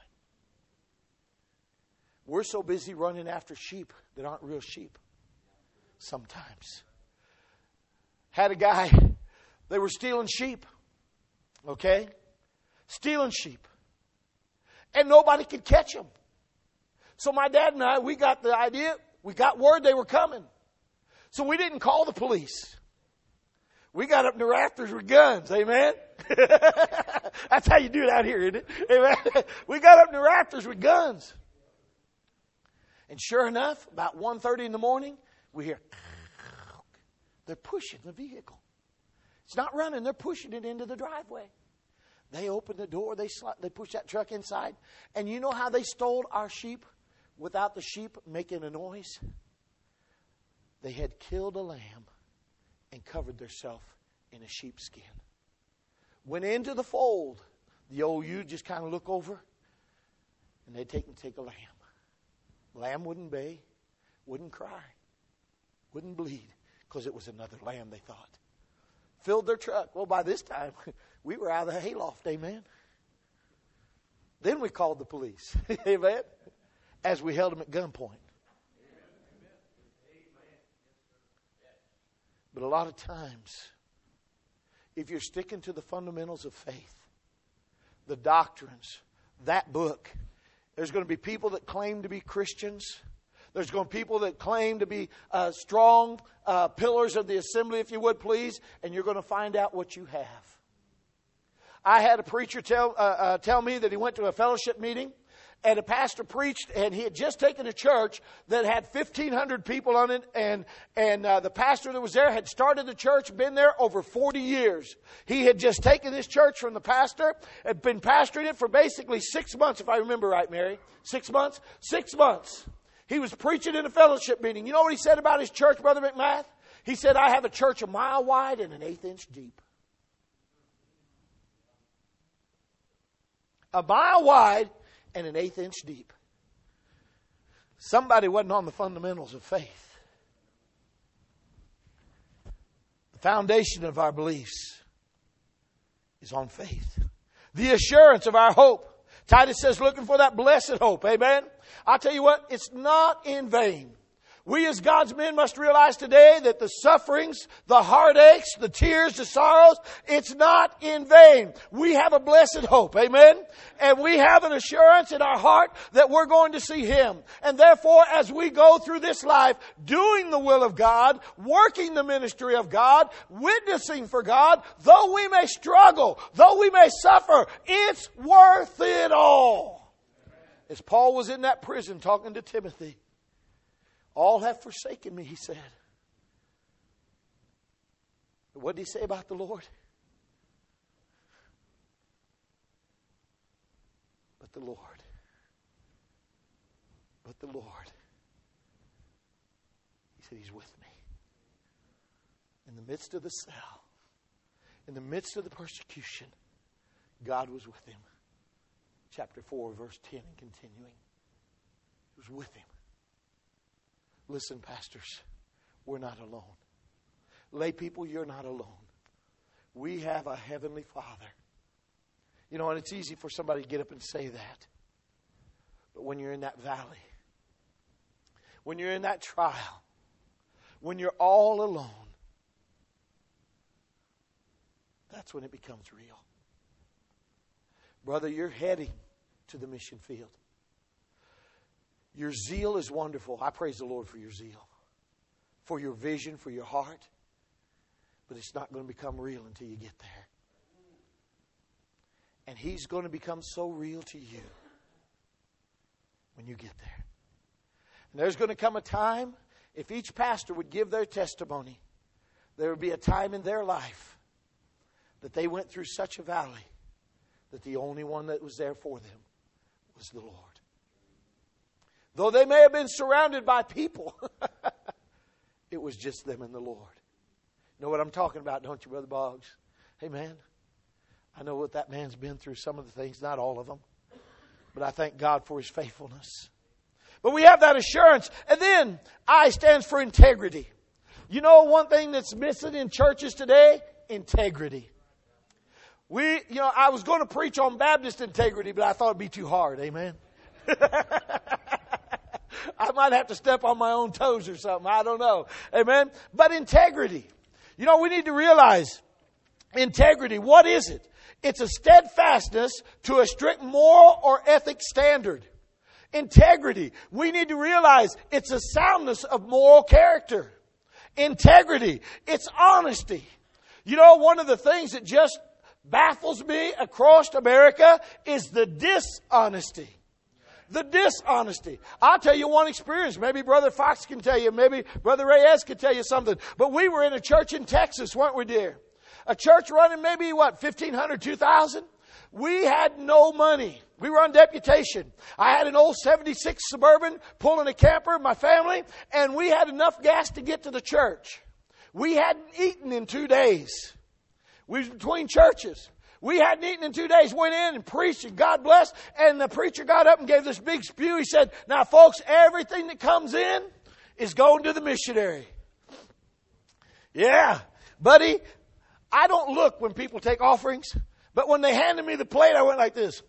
We're so busy running after sheep that aren't real sheep. Sometimes. Had a guy, they were stealing sheep. Okay? Stealing sheep. And nobody could catch them. So my dad and I, we got the idea, we got word they were coming. So we didn't call the police. We got up in the rafters with guns, amen? That's how you do it out here, isn't it? Amen? We got up in the rafters with guns. And sure enough, about 1:30 in the morning, we hear, they're pushing the vehicle. It's not running, they're pushing it into the driveway. They opened the door, they pushed that truck inside. And you know how they stole our sheep without the sheep making a noise? They had killed a lamb and covered themselves in a sheepskin. Went into the fold. The old ewe just kind of look over and they'd take a lamb. Lamb wouldn't bay, wouldn't cry, wouldn't bleed because it was another lamb, they thought. Filled their truck. Well, by this time, we were out of the hayloft, amen. Then we called the police, amen, as we held them at gunpoint. But a lot of times, if you're sticking to the fundamentals of faith, the doctrines, that book, there's going to be people that claim to be Christians. There's going to be people that claim to be strong pillars of the assembly, if you would please, and you're going to find out what you have. I had a preacher tell me that he went to a fellowship meeting, and a pastor preached, and he had just taken a church that had 1,500 people on it, and the pastor that was there had started the church, been there over 40 years. He had just taken this church from the pastor, had been pastoring it for basically 6 months, if I remember right, Mary. 6 months? 6 months. He was preaching in a fellowship meeting. You know what he said about his church, Brother McMath? He said, I have a church a mile wide and an 1/8 inch deep. A mile wide and an 1/8 inch deep. Somebody wasn't on the fundamentals of faith. The foundation of our beliefs is on faith. The assurance of our hope. Titus says, looking for that blessed hope. Amen? I'll tell you what, it's not in vain. We as God's men must realize today that the sufferings, the heartaches, the tears, the sorrows, it's not in vain. We have a blessed hope. Amen? And we have an assurance in our heart that we're going to see Him. And therefore, as we go through this life, doing the will of God, working the ministry of God, witnessing for God, though we may struggle, though we may suffer, it's worth it all. As Paul was in that prison talking to Timothy, all have forsaken me, he said. But what did he say about the Lord? But the Lord. But the Lord. He said, He's with me. In the midst of the cell, in the midst of the persecution, God was with him. Chapter 4, verse 10 and continuing. He was with him. Listen, pastors, we're not alone. Lay people, you're not alone. We have a heavenly Father. You know, and it's easy for somebody to get up and say that. But when you're in that valley, when you're in that trial, when you're all alone, that's when it becomes real. Brother, you're heading to the mission field. Your zeal is wonderful. I praise the Lord for your zeal, for your vision, for your heart. But it's not going to become real until you get there. And He's going to become so real to you when you get there. And there's going to come a time, if each pastor would give their testimony, there would be a time in their life that they went through such a valley that the only one that was there for them was the Lord. Though they may have been surrounded by people, it was just them and the Lord. You know what I'm talking about, don't you, Brother Boggs? Hey, man, I know what that man's been through, some of the things, not all of them. But I thank God for His faithfulness. But we have that assurance. And then, I stands for integrity. You know one thing that's missing in churches today? Integrity. I was going to preach on Baptist integrity, but I thought it'd be too hard. Amen? I might have to step on my own toes or something. I don't know. Amen? But integrity. You know, we need to realize integrity. What is it? It's a steadfastness to a strict moral or ethic standard. Integrity. We need to realize it's a soundness of moral character. Integrity. It's honesty. You know, one of the things that just baffles me across America is the dishonesty. The dishonesty. I'll tell you one experience. Maybe Brother Fox can tell you. Maybe Brother Reyes can tell you something. But we were in a church in Texas, weren't we, dear? A church running maybe, 1,500, 2,000? We had no money. We were on deputation. I had an old 76 Suburban pulling a camper, my family, and we had enough gas to get to the church. We hadn't eaten in 2 days. We was between churches. We hadn't eaten in 2 days. Went in and preached, and God bless. And the preacher got up and gave this big spew. He said, now, folks, everything that comes in is going to the missionary. Yeah, buddy, I don't look when people take offerings. But when they handed me the plate, I went like this.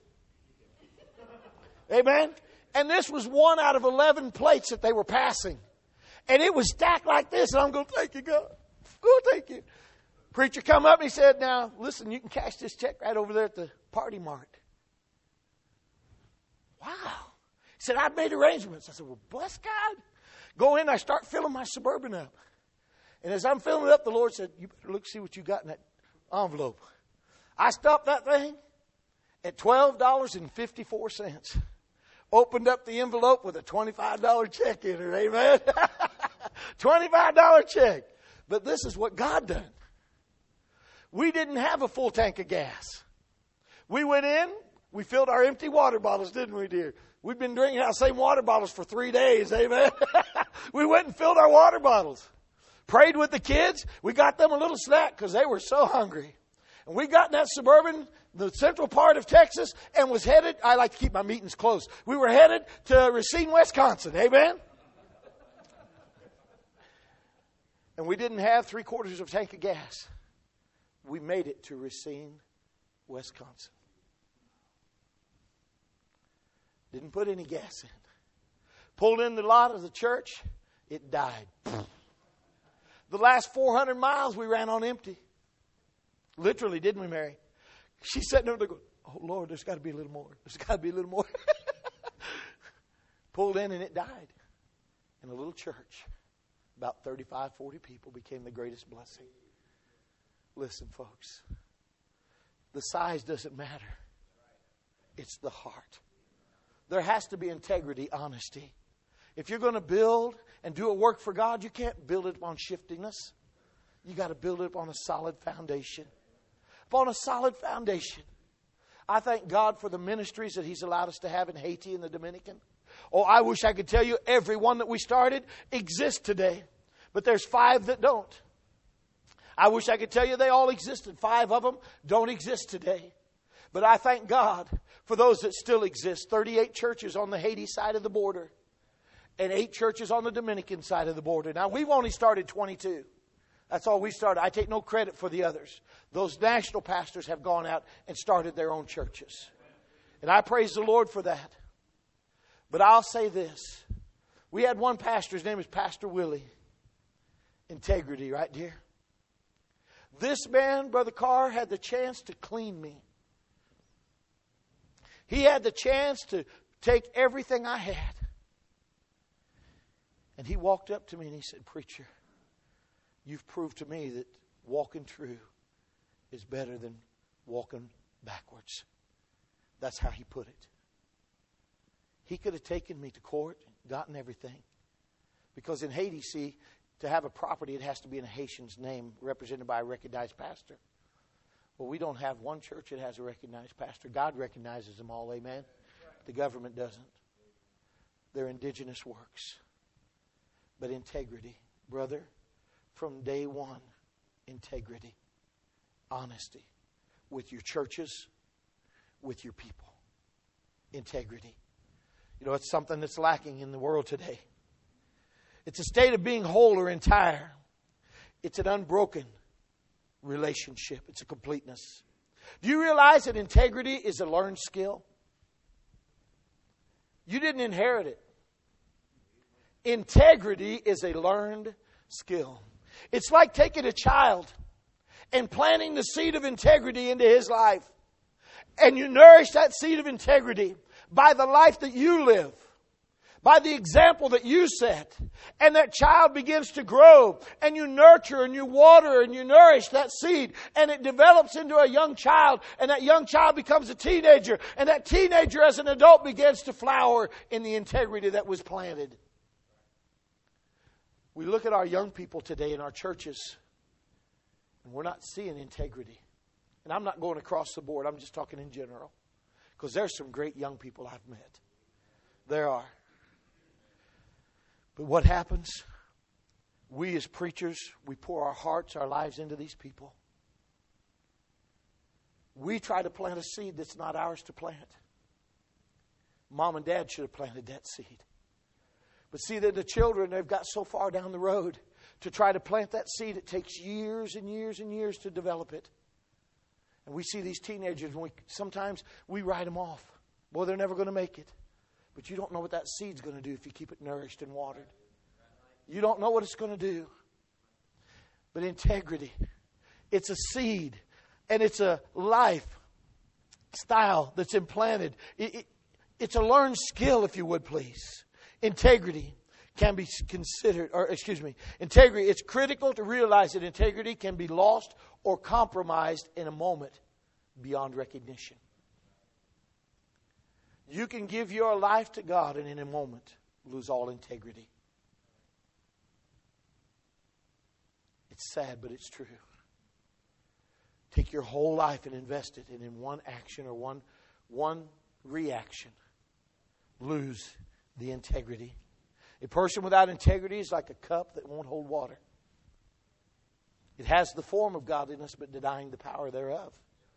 Amen? And this was 1 out of 11 plates that they were passing. And it was stacked like this. And I'm going, thank you, God. Oh, thank you. Preacher come up and he said, now, listen, you can cash this check right over there at the party mart. Wow. He said, I've made arrangements. I said, well, bless God. Go in, I start filling my Suburban up. And as I'm filling it up, the Lord said, you better look, see what you got in that envelope. I stopped that thing at $12.54. Opened up the envelope with a $25 check in it. Amen. $25 check. But this is what God done. We didn't have a full tank of gas. We went in, we filled our empty water bottles, didn't we, dear? We've been drinking out of the same water bottles for 3 days. Amen. We went and filled our water bottles. Prayed with the kids. We got them a little snack because they were so hungry. And we got in that Suburban, the central part of Texas, and was headed, I like to keep my meetings close. We were headed to Racine, Wisconsin. Amen? And we didn't have 3/4 of a tank of gas. We made it to Racine, Wisconsin. Didn't put any gas in. Pulled in the lot of the church. It died. The last 400 miles we ran on empty. Literally, didn't we, Mary? She's sitting over there going, oh, Lord, there's got to be a little more. There's got to be a little more. Pulled in and it died. In a little church, about 35, 40 people became the greatest blessing. Listen, folks. The size doesn't matter. It's the heart. There has to be integrity, honesty. If you're going to build and do a work for God, you can't build it upon shiftiness. You got to build it upon a solid foundation. Upon a solid foundation. I thank God for the ministries that He's allowed us to have in Haiti and the Dominican. Oh, I wish I could tell you every one that we started exists today. But there's 5 that don't. I wish I could tell you they all existed. 5 of them don't exist today. But I thank God for those that still exist. 38 churches on the Haiti side of the border. And 8 churches on the Dominican side of the border. Now, we've only started 22. That's all we started. I take no credit for the others. Those national pastors have gone out and started their own churches. And I praise the Lord for that. But I'll say this. We had one pastor, his name is Pastor Willie. Integrity, right, dear? This man, Brother Carr, had the chance to clean me. He had the chance to take everything I had. And he walked up to me and he said, Preacher, you've proved to me that walking true is better than walking backwards. That's how he put it. He could have taken me to court, gotten everything. Because in Haiti, see, to have a property, it has to be in a Haitian's name, represented by a recognized pastor. Well, we don't have one church that has a recognized pastor. God recognizes them all, amen? The government doesn't. They're indigenous works. But integrity, brother, from day one, integrity, honesty with your churches, with your people. Integrity. You know, it's something that's lacking in the world today. It's a state of being whole or entire. It's an unbroken relationship. It's a completeness. Do you realize that integrity is a learned skill? You didn't inherit it. Integrity is a learned skill. It's like taking a child and planting the seed of integrity into his life. And you nourish that seed of integrity by the life that you live, by the example that you set. And that child begins to grow, and you nurture and you water and you nourish that seed, and it develops into a young child, and that young child becomes a teenager, and that teenager as an adult begins to flower in the integrity that was planted. We look at our young people today in our churches, and we're not seeing integrity. And I'm not going across the board. I'm just talking in general. Because there's some great young people I've met. There are. But what happens? We as preachers, we pour our hearts, our lives into these people. We try to plant a seed that's not ours to plant. Mom and Dad should have planted that seed. But see, that the children, they've got so far down the road to try to plant that seed. It takes years and years and years to develop it. And we see these teenagers, and sometimes we write them off. Boy, they're never going to make it. But you don't know what that seed's going to do if you keep it nourished and watered. You don't know what it's going to do. But integrity, it's a seed, and it's a lifestyle that's implanted. It's a learned skill, if you would please. Integrity can be considered, integrity, it's critical to realize that integrity can be lost or compromised in a moment beyond recognition. You can give your life to God and in a moment lose all integrity. It's sad, but it's true. Take your whole life and invest it, and in one action or one reaction, lose the integrity. A person without integrity is like a cup that won't hold water. It has the form of godliness, but denying the power thereof.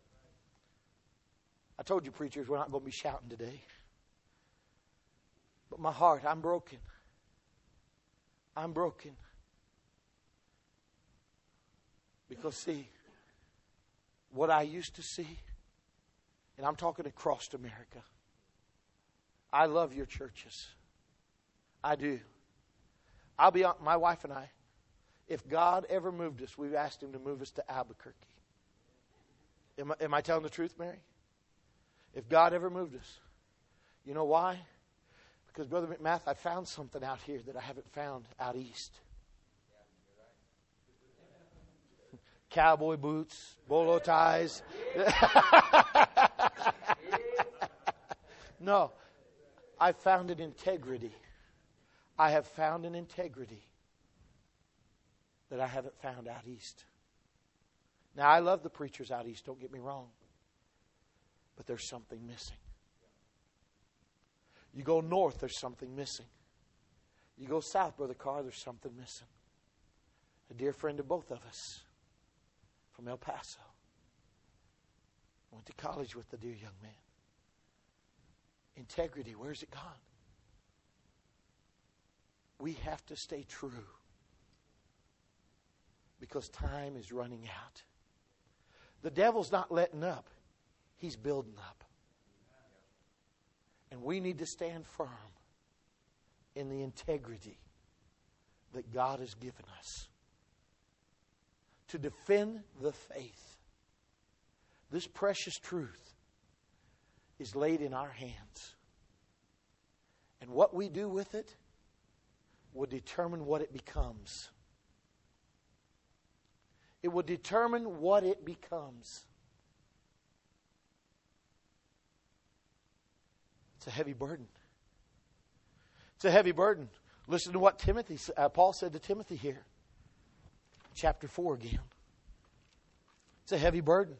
I told you, preachers, we're not going to be shouting today. But my heart, I'm broken. I'm broken. Because, see, what I used to see, and I'm talking across America, I love your churches. I do. I'll be on, my wife and I, if God ever moved us, we've asked Him to move us to Albuquerque. Am I telling the truth, Mary? If God ever moved us. You know why? Because, Brother McMath, I found something out here that I haven't found out east. Cowboy boots, bolo ties. No, I found an integrity. I have found an integrity that I haven't found out east. Now, I love the preachers out east, don't get me wrong. But there's something missing. You go north, there's something missing. You go south, Brother Carr, there's something missing. A dear friend of both of us from El Paso. Went to college with the dear young man. Integrity, where's it gone? We have to stay true. Because time is running out. The devil's not letting up. He's building up. And we need to stand firm in the integrity that God has given us to defend the faith. This precious truth is laid in our hands. And what we do with it will determine what it becomes. It will determine what it becomes. It's a heavy burden. It's a heavy burden. Listen to what Paul said to Timothy here. Chapter 4 again. It's a heavy burden.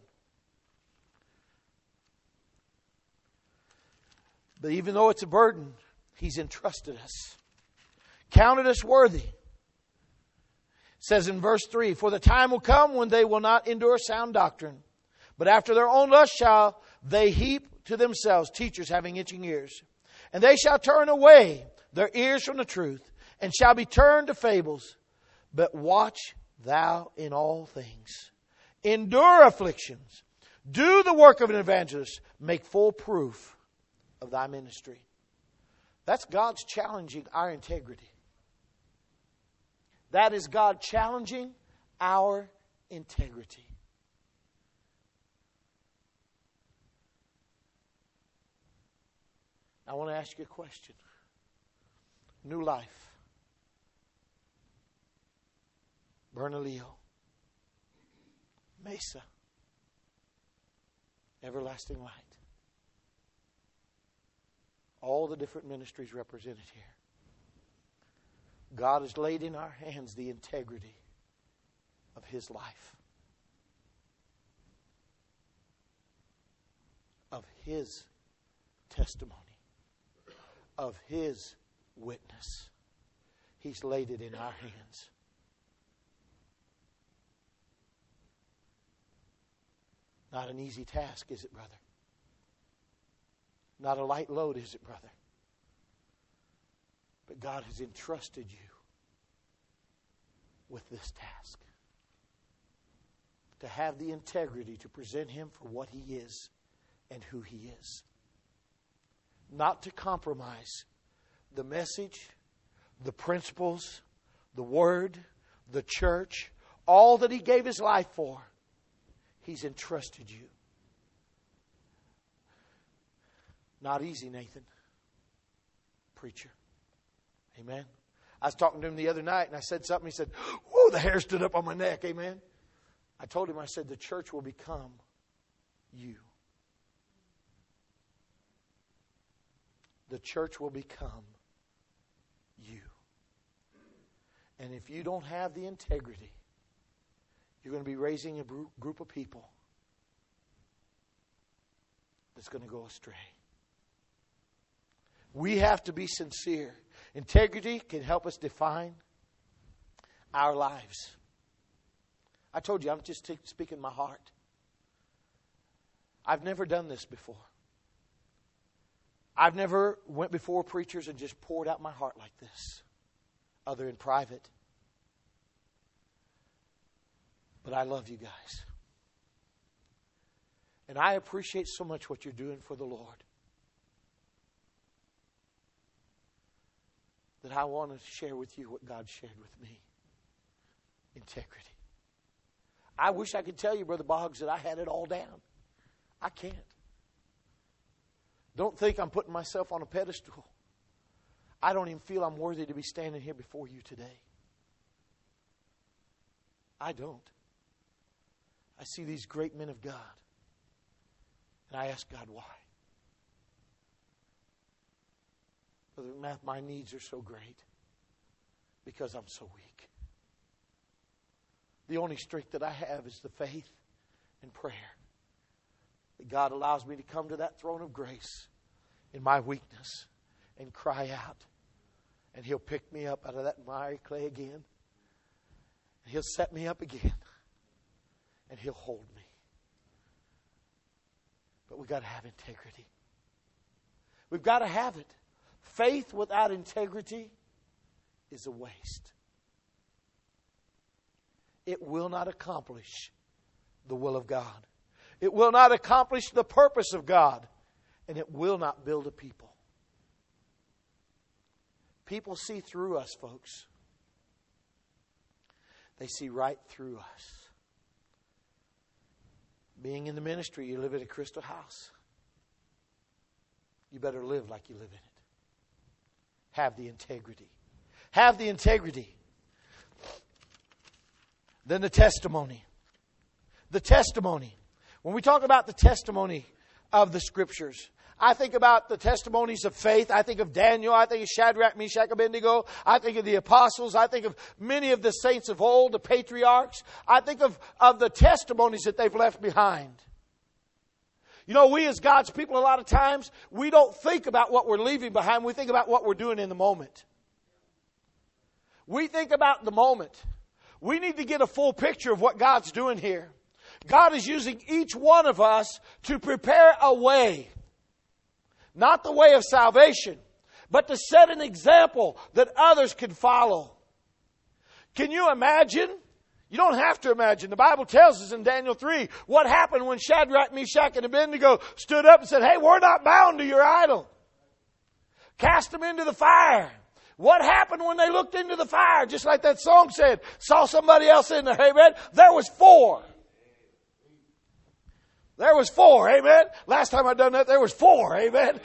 But even though it's a burden, He's entrusted us. Counted us worthy. It says in verse 3, for the time will come when they will not endure sound doctrine, but after their own lust shall they heap to themselves teachers having itching ears. And they shall turn away their ears from the truth, and shall be turned to fables. But watch thou in all things. Endure afflictions. Do the work of an evangelist. Make full proof of thy ministry. That's God's challenging our integrity. That is God challenging our integrity. I want to ask you a question. New Life. Bernalillo. Mesa. Everlasting Light. All the different ministries represented here. God has laid in our hands the integrity of His life. Of His testimony. Of His witness. He's laid it in our hands. Not an easy task, is it, brother? Not a light load, is it, brother? But God has entrusted you with this task. To have the integrity to present Him for what He is and who He is. Not to compromise the message, the principles, the Word, the church, all that He gave His life for. He's entrusted you. Not easy, Nathan. Preacher. Amen. I was talking to him the other night and I said something. He said, whoa, the hair stood up on my neck. Amen. I told him, I said, the church will become you. The church will become you. And if you don't have the integrity, you're going to be raising a group of people that's going to go astray. We have to be sincere. Integrity can help us define our lives. I told you, I'm just speaking my heart. I've never done this before. I've never went before preachers and just poured out my heart like this, other in private. But I love you guys. And I appreciate so much what you're doing for the Lord, that I want to share with you what God shared with me. Integrity. I wish I could tell you, Brother Boggs, that I had it all down. I can't. Don't think I'm putting myself on a pedestal. I don't even feel I'm worthy to be standing here before you today. I don't. I see these great men of God, and I ask God why. Brother McMath, my needs are so great because I'm so weak. The only strength that I have is the faith and prayer that God allows me to come to that throne of grace in my weakness and cry out. And He'll pick me up out of that miry clay again. And He'll set me up again. And He'll hold me. But we've got to have integrity. We've got to have it. Faith without integrity is a waste. It will not accomplish the will of God. It will not accomplish the purpose of God. And it will not build a people. People see through us, folks. They see right through us. Being in the ministry, you live at a Crystal House. You better live like you live in it. Have the integrity. Have the integrity. Then the testimony. The testimony. When we talk about the testimony of the Scriptures, I think about the testimonies of faith. I think of Daniel. I think of Shadrach, Meshach, Abednego. I think of the apostles. I think of many of the saints of old, the patriarchs. I think of the testimonies that they've left behind. You know, we as God's people, a lot of times, we don't think about what we're leaving behind. We think about what we're doing in the moment. We think about the moment. We need to get a full picture of what God's doing here. God is using each one of us to prepare a way. Not the way of salvation, but to set an example that others can follow. Can you imagine? You don't have to imagine. The Bible tells us in Daniel 3 what happened when Shadrach, Meshach, and Abednego stood up and said, "Hey, we're not bound to your idol." Cast them into the fire. What happened when they looked into the fire? Just like that song said, saw somebody else in there. Amen. There was 4. There was 4, amen. Last time I done that, there was 4, amen.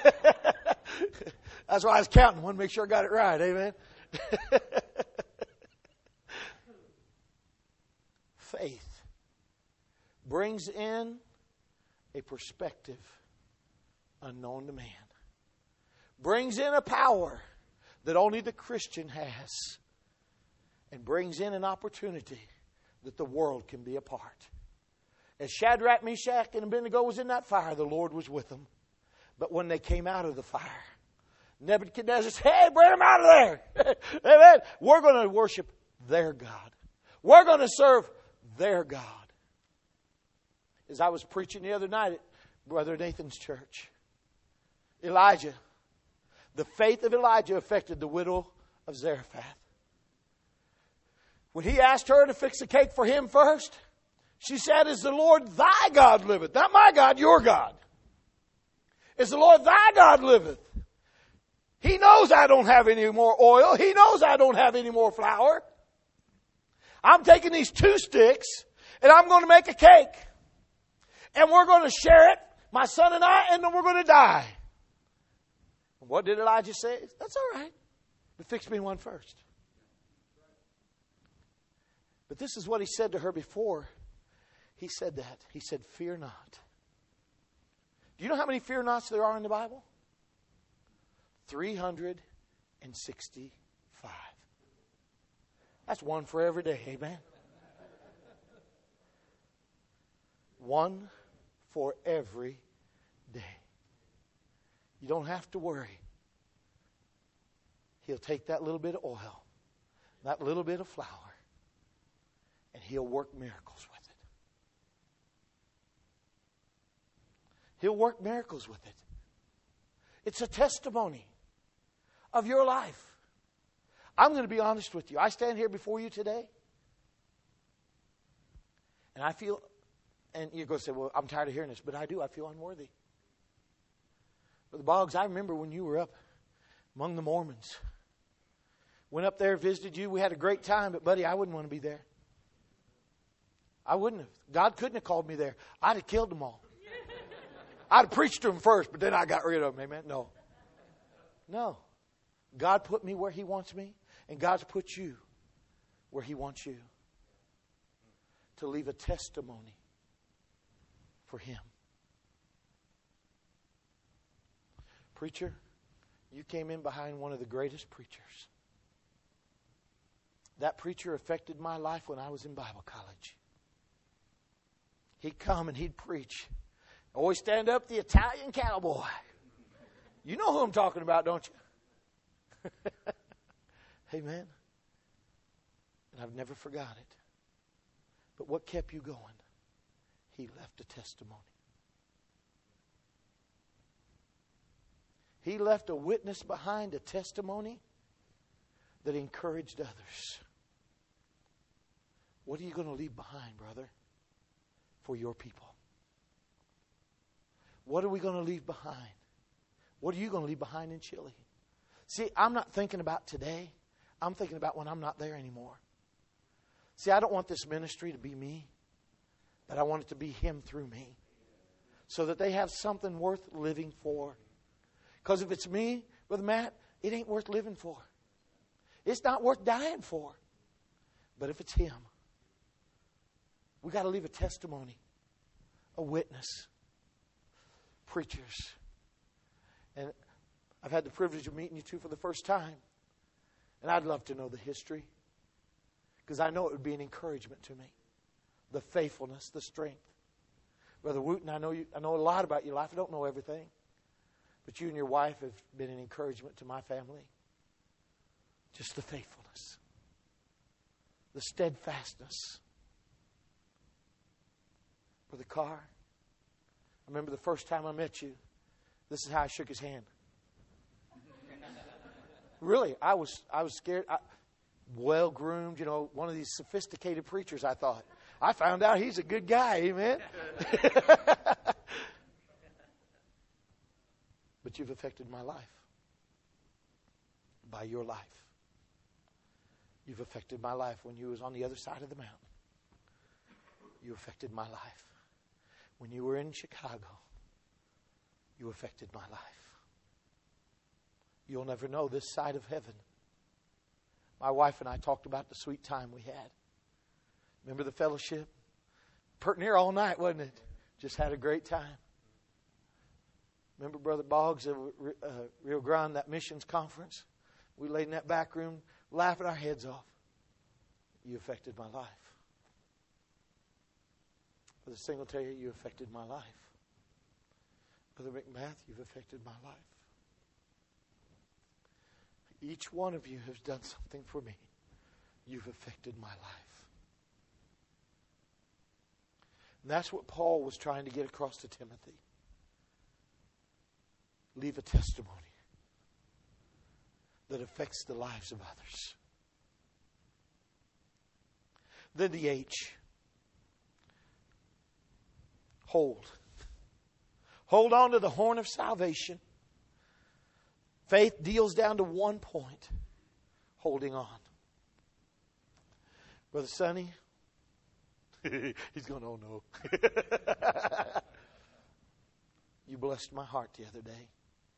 That's why I was counting. Want to make sure I got it right, amen. Faith brings in a perspective unknown to man. Brings in a power that only the Christian has. And brings in an opportunity that the world can be a part. As Shadrach, Meshach, and Abednego was in that fire, the Lord was with them. But when they came out of the fire, Nebuchadnezzar said, "Hey, bring them out of there." Amen. We're going to worship their God. We're going to serve their God. As I was preaching the other night at Brother Nathan's church, Elijah, the faith of Elijah affected the widow of Zarephath. When he asked her to fix a cake for him first, she said, "Is the Lord thy God liveth?" Not my God, your God. "Is the Lord thy God liveth?" He knows I don't have any more oil. He knows I don't have any more flour. I'm taking these 2 sticks and I'm going to make a cake. And we're going to share it, my son and I, and then we're going to die. What did Elijah say? "That's all right. But fix me one first." But this is what he said to her before he said that. He said, "Fear not. Do you know how many fear nots there are in the Bible? 365. That's one for every day, amen? One for every day. You don't have to worry. He'll take that little bit of oil, that little bit of flour, and He'll work miracles with it. He'll work miracles with it. It's a testimony of your life. I'm going to be honest with you. I stand here before you today, and I feel, and you're going to say, well, I'm tired of hearing this, but I do. I feel unworthy. Brother Boggs, I remember when you were up among the Mormons. Went up there, visited you. We had a great time, but buddy, I wouldn't want to be there. I wouldn't have. God couldn't have called me there. I'd have killed them all. I'd have preached to them first, but then I got rid of them. Amen? No. God put me where He wants me, and God's put you where He wants you to leave a testimony for Him. Preacher, you came in behind one of the greatest preachers. That preacher affected my life when I was in Bible college. He'd come and he'd preach. Always stand up, the Italian cowboy. You know who I'm talking about, don't you? Amen. And I've never forgot it. But what kept you going? He left a testimony. He left a witness behind, a testimony that encouraged others. What are you going to leave behind, brother, for your people? What are we going to leave behind? What are you going to leave behind in Chile? See, I'm not thinking about today. I'm thinking about when I'm not there anymore. See, I don't want this ministry to be me, but I want it to be Him through me, so that they have something worth living for. Because if it's me, Brother Matt, it ain't worth living for. It's not worth dying for. But if it's Him, we got to leave a testimony, a witness. Preachers. And I've had the privilege of meeting you two for the first time. And I'd love to know the history, because I know it would be an encouragement to me. The faithfulness, the strength. Brother Wooten, I know a lot about your life. I don't know everything. But you and your wife have been an encouragement to my family. Just the faithfulness. The steadfastness. Brother Carr, I remember the first time I met you. This is how I shook his hand. Really, I was scared. Well-groomed, one of these sophisticated preachers, I thought. I found out he's a good guy, amen? But you've affected my life by your life. You've affected my life when you was on the other side of the mountain. You affected my life. When you were in Chicago, you affected my life. You'll never know this side of heaven. My wife and I talked about the sweet time we had. Remember the fellowship? Pert near all night, wasn't it? Just had a great time. Remember Brother Boggs of Rio Grande, that missions conference? We laid in that back room laughing our heads off. You affected my life. Brother Singletary, you affected my life. Brother McMath, you've affected my life. Each one of you has done something for me. You've affected my life. And that's what Paul was trying to get across to Timothy. Leave a testimony that affects the lives of others. Then the H. Hold. Hold on to the horn of salvation. Faith deals down to one point. Holding on. Brother Sonny, he's going, oh no. You blessed my heart the other day.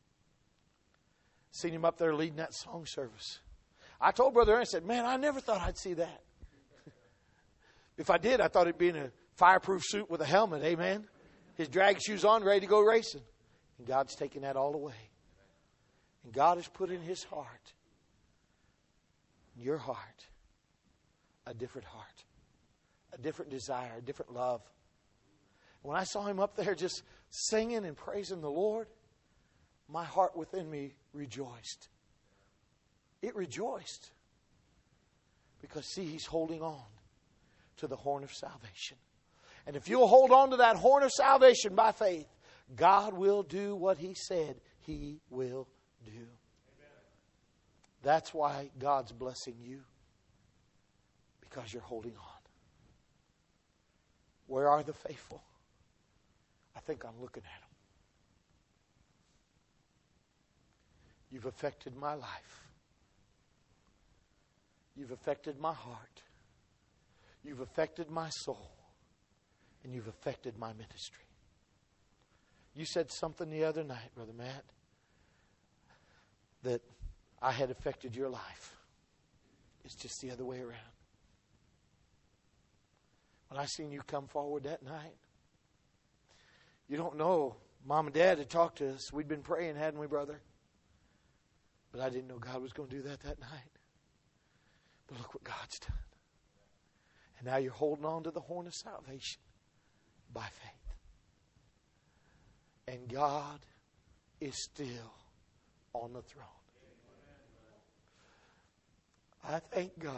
Seen him up there leading that song service. I told Brother Aaron, I said, man, I never thought I'd see that. If I did, I thought it'd be in a fireproof suit with a helmet, amen. His drag shoes on, ready to go racing. And God's taken that all away. And God has put in His heart, your heart, a different heart, a different desire, a different love. When I saw Him up there just singing and praising the Lord, my heart within me rejoiced. It rejoiced. Because, see, He's holding on to the horn of salvation. And if you'll hold on to that horn of salvation by faith, God will do what He said He will do. Amen. That's why God's blessing you. Because you're holding on. Where are the faithful? I think I'm looking at them. You've affected my life. You've affected my heart. You've affected my soul. And you've affected my ministry. You said something the other night, Brother Matt, that I had affected your life. It's just the other way around. When I seen you come forward that night, you don't know, Mom and Dad had talked to us. We'd been praying, hadn't we, brother? But I didn't know God was going to do that night. But look what God's done. And now you're holding on to the horn of salvation by faith. And God is still on the throne. I thank God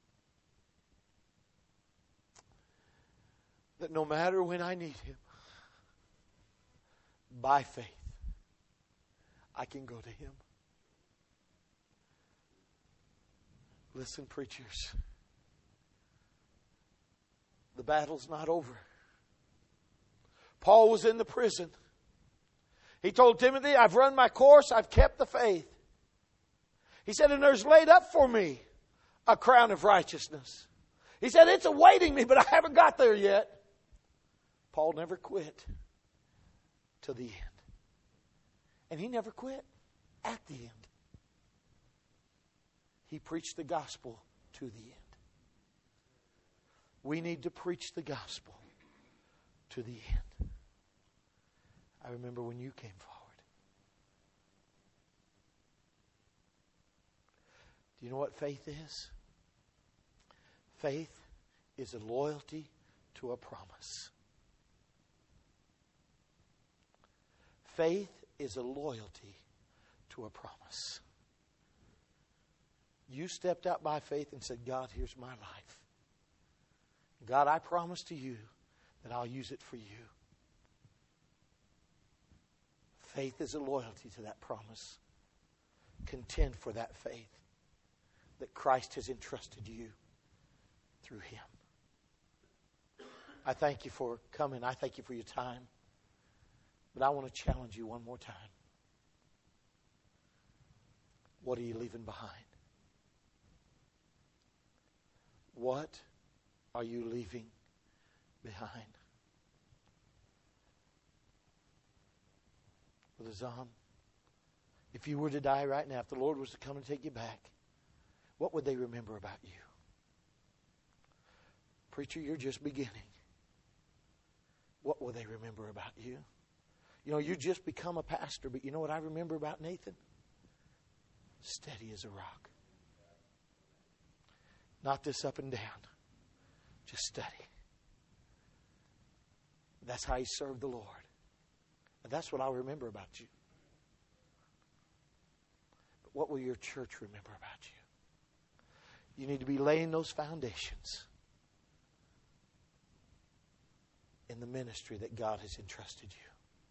that no matter when I need Him, by faith, I can go to Him. Listen, preachers, the battle's not over. Paul was in the prison. He told Timothy, I've run my course, I've kept the faith. He said, and there's laid up for me a crown of righteousness. He said, it's awaiting me, but I haven't got there yet. Paul never quit till the end. And he never quit at the end. He preached the gospel to the end. We need to preach the gospel to the end. I remember when you came forward. Do you know what faith is? Faith is a loyalty to a promise. Faith is a loyalty to a promise. You stepped out by faith and said, God, here's my life. God, I promise to you that I'll use it for you. Faith is a loyalty to that promise. Contend for that faith that Christ has entrusted you through Him. I thank you for coming. I thank you for your time. But I want to challenge you one more time. What are you leaving behind? What are you leaving behind? Brother Zahn, if you were to die right now, if the Lord was to come and take you back, what would they remember about you? Preacher, you're just beginning. What will they remember about you? You know, you just become a pastor, but you know what I remember about Nathan? Steady as a rock. Not this up and down. Just steady. That's how he served the Lord. And that's what I'll remember about you. But what will your church remember about you? You need to be laying those foundations in the ministry that God has entrusted you.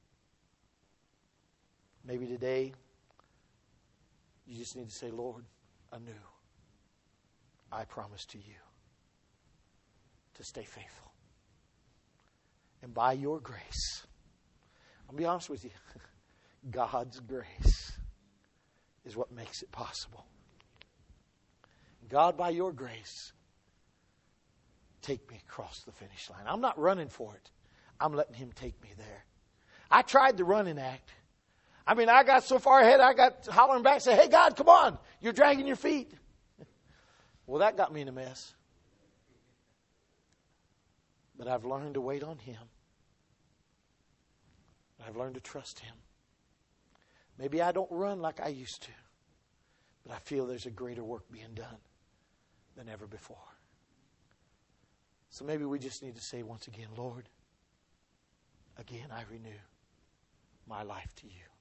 Maybe today you just need to say, Lord, anew, I promise to you to stay faithful. And by your grace, I'll be honest with you, God's grace is what makes it possible. God, by your grace, take me across the finish line. I'm not running for it. I'm letting Him take me there. I tried the running act. I mean, I got so far ahead, I got hollering back, saying, hey, God, come on. You're dragging your feet. Well, that got me in a mess. But I've learned to wait on Him. I've learned to trust Him. Maybe I don't run like I used to, but I feel there's a greater work being done than ever before. So maybe we just need to say once again, Lord, again I renew my life to you.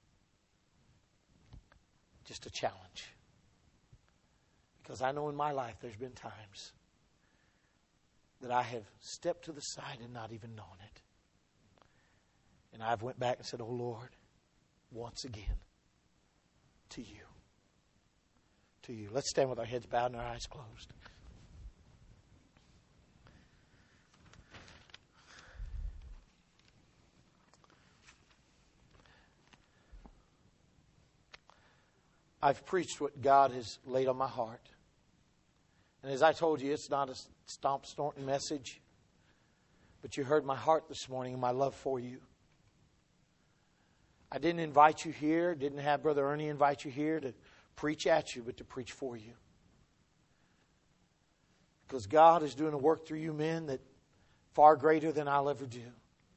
Just a challenge. Because I know in my life there's been times that I have stepped to the side and not even known it. And I've went back and said, oh Lord, once again, to you. To you. Let's stand with our heads bowed and our eyes closed. I've preached what God has laid on my heart. And as I told you, it's not a stomp snorting message. But you heard my heart this morning and my love for you. I didn't invite you here, didn't have Brother Ernie invite you here to preach at you, but to preach for you. Because God is doing a work through you men that far greater than I'll ever do.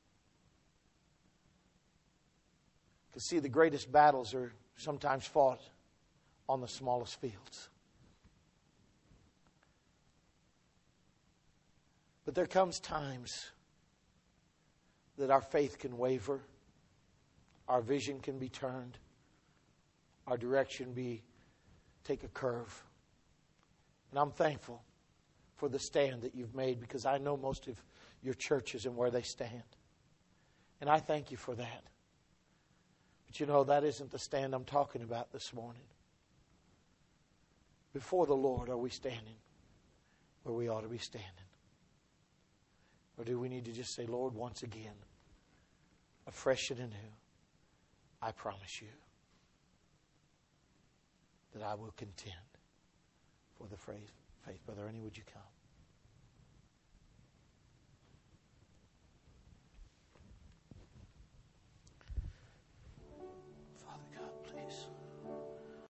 Because see, the greatest battles are sometimes fought on the smallest fields. But there comes times that our faith can waver, our vision can be turned, our direction take a curve. And I'm thankful for the stand that you've made, because I know most of your churches and where they stand. And I thank you for that. But you know, that isn't the stand I'm talking about this morning. Before the Lord, are we standing where we ought to be standing? Or do we need to just say, Lord, once again, afresh and anew, I promise you that I will contend for the faith. Brother Ernie, would you come?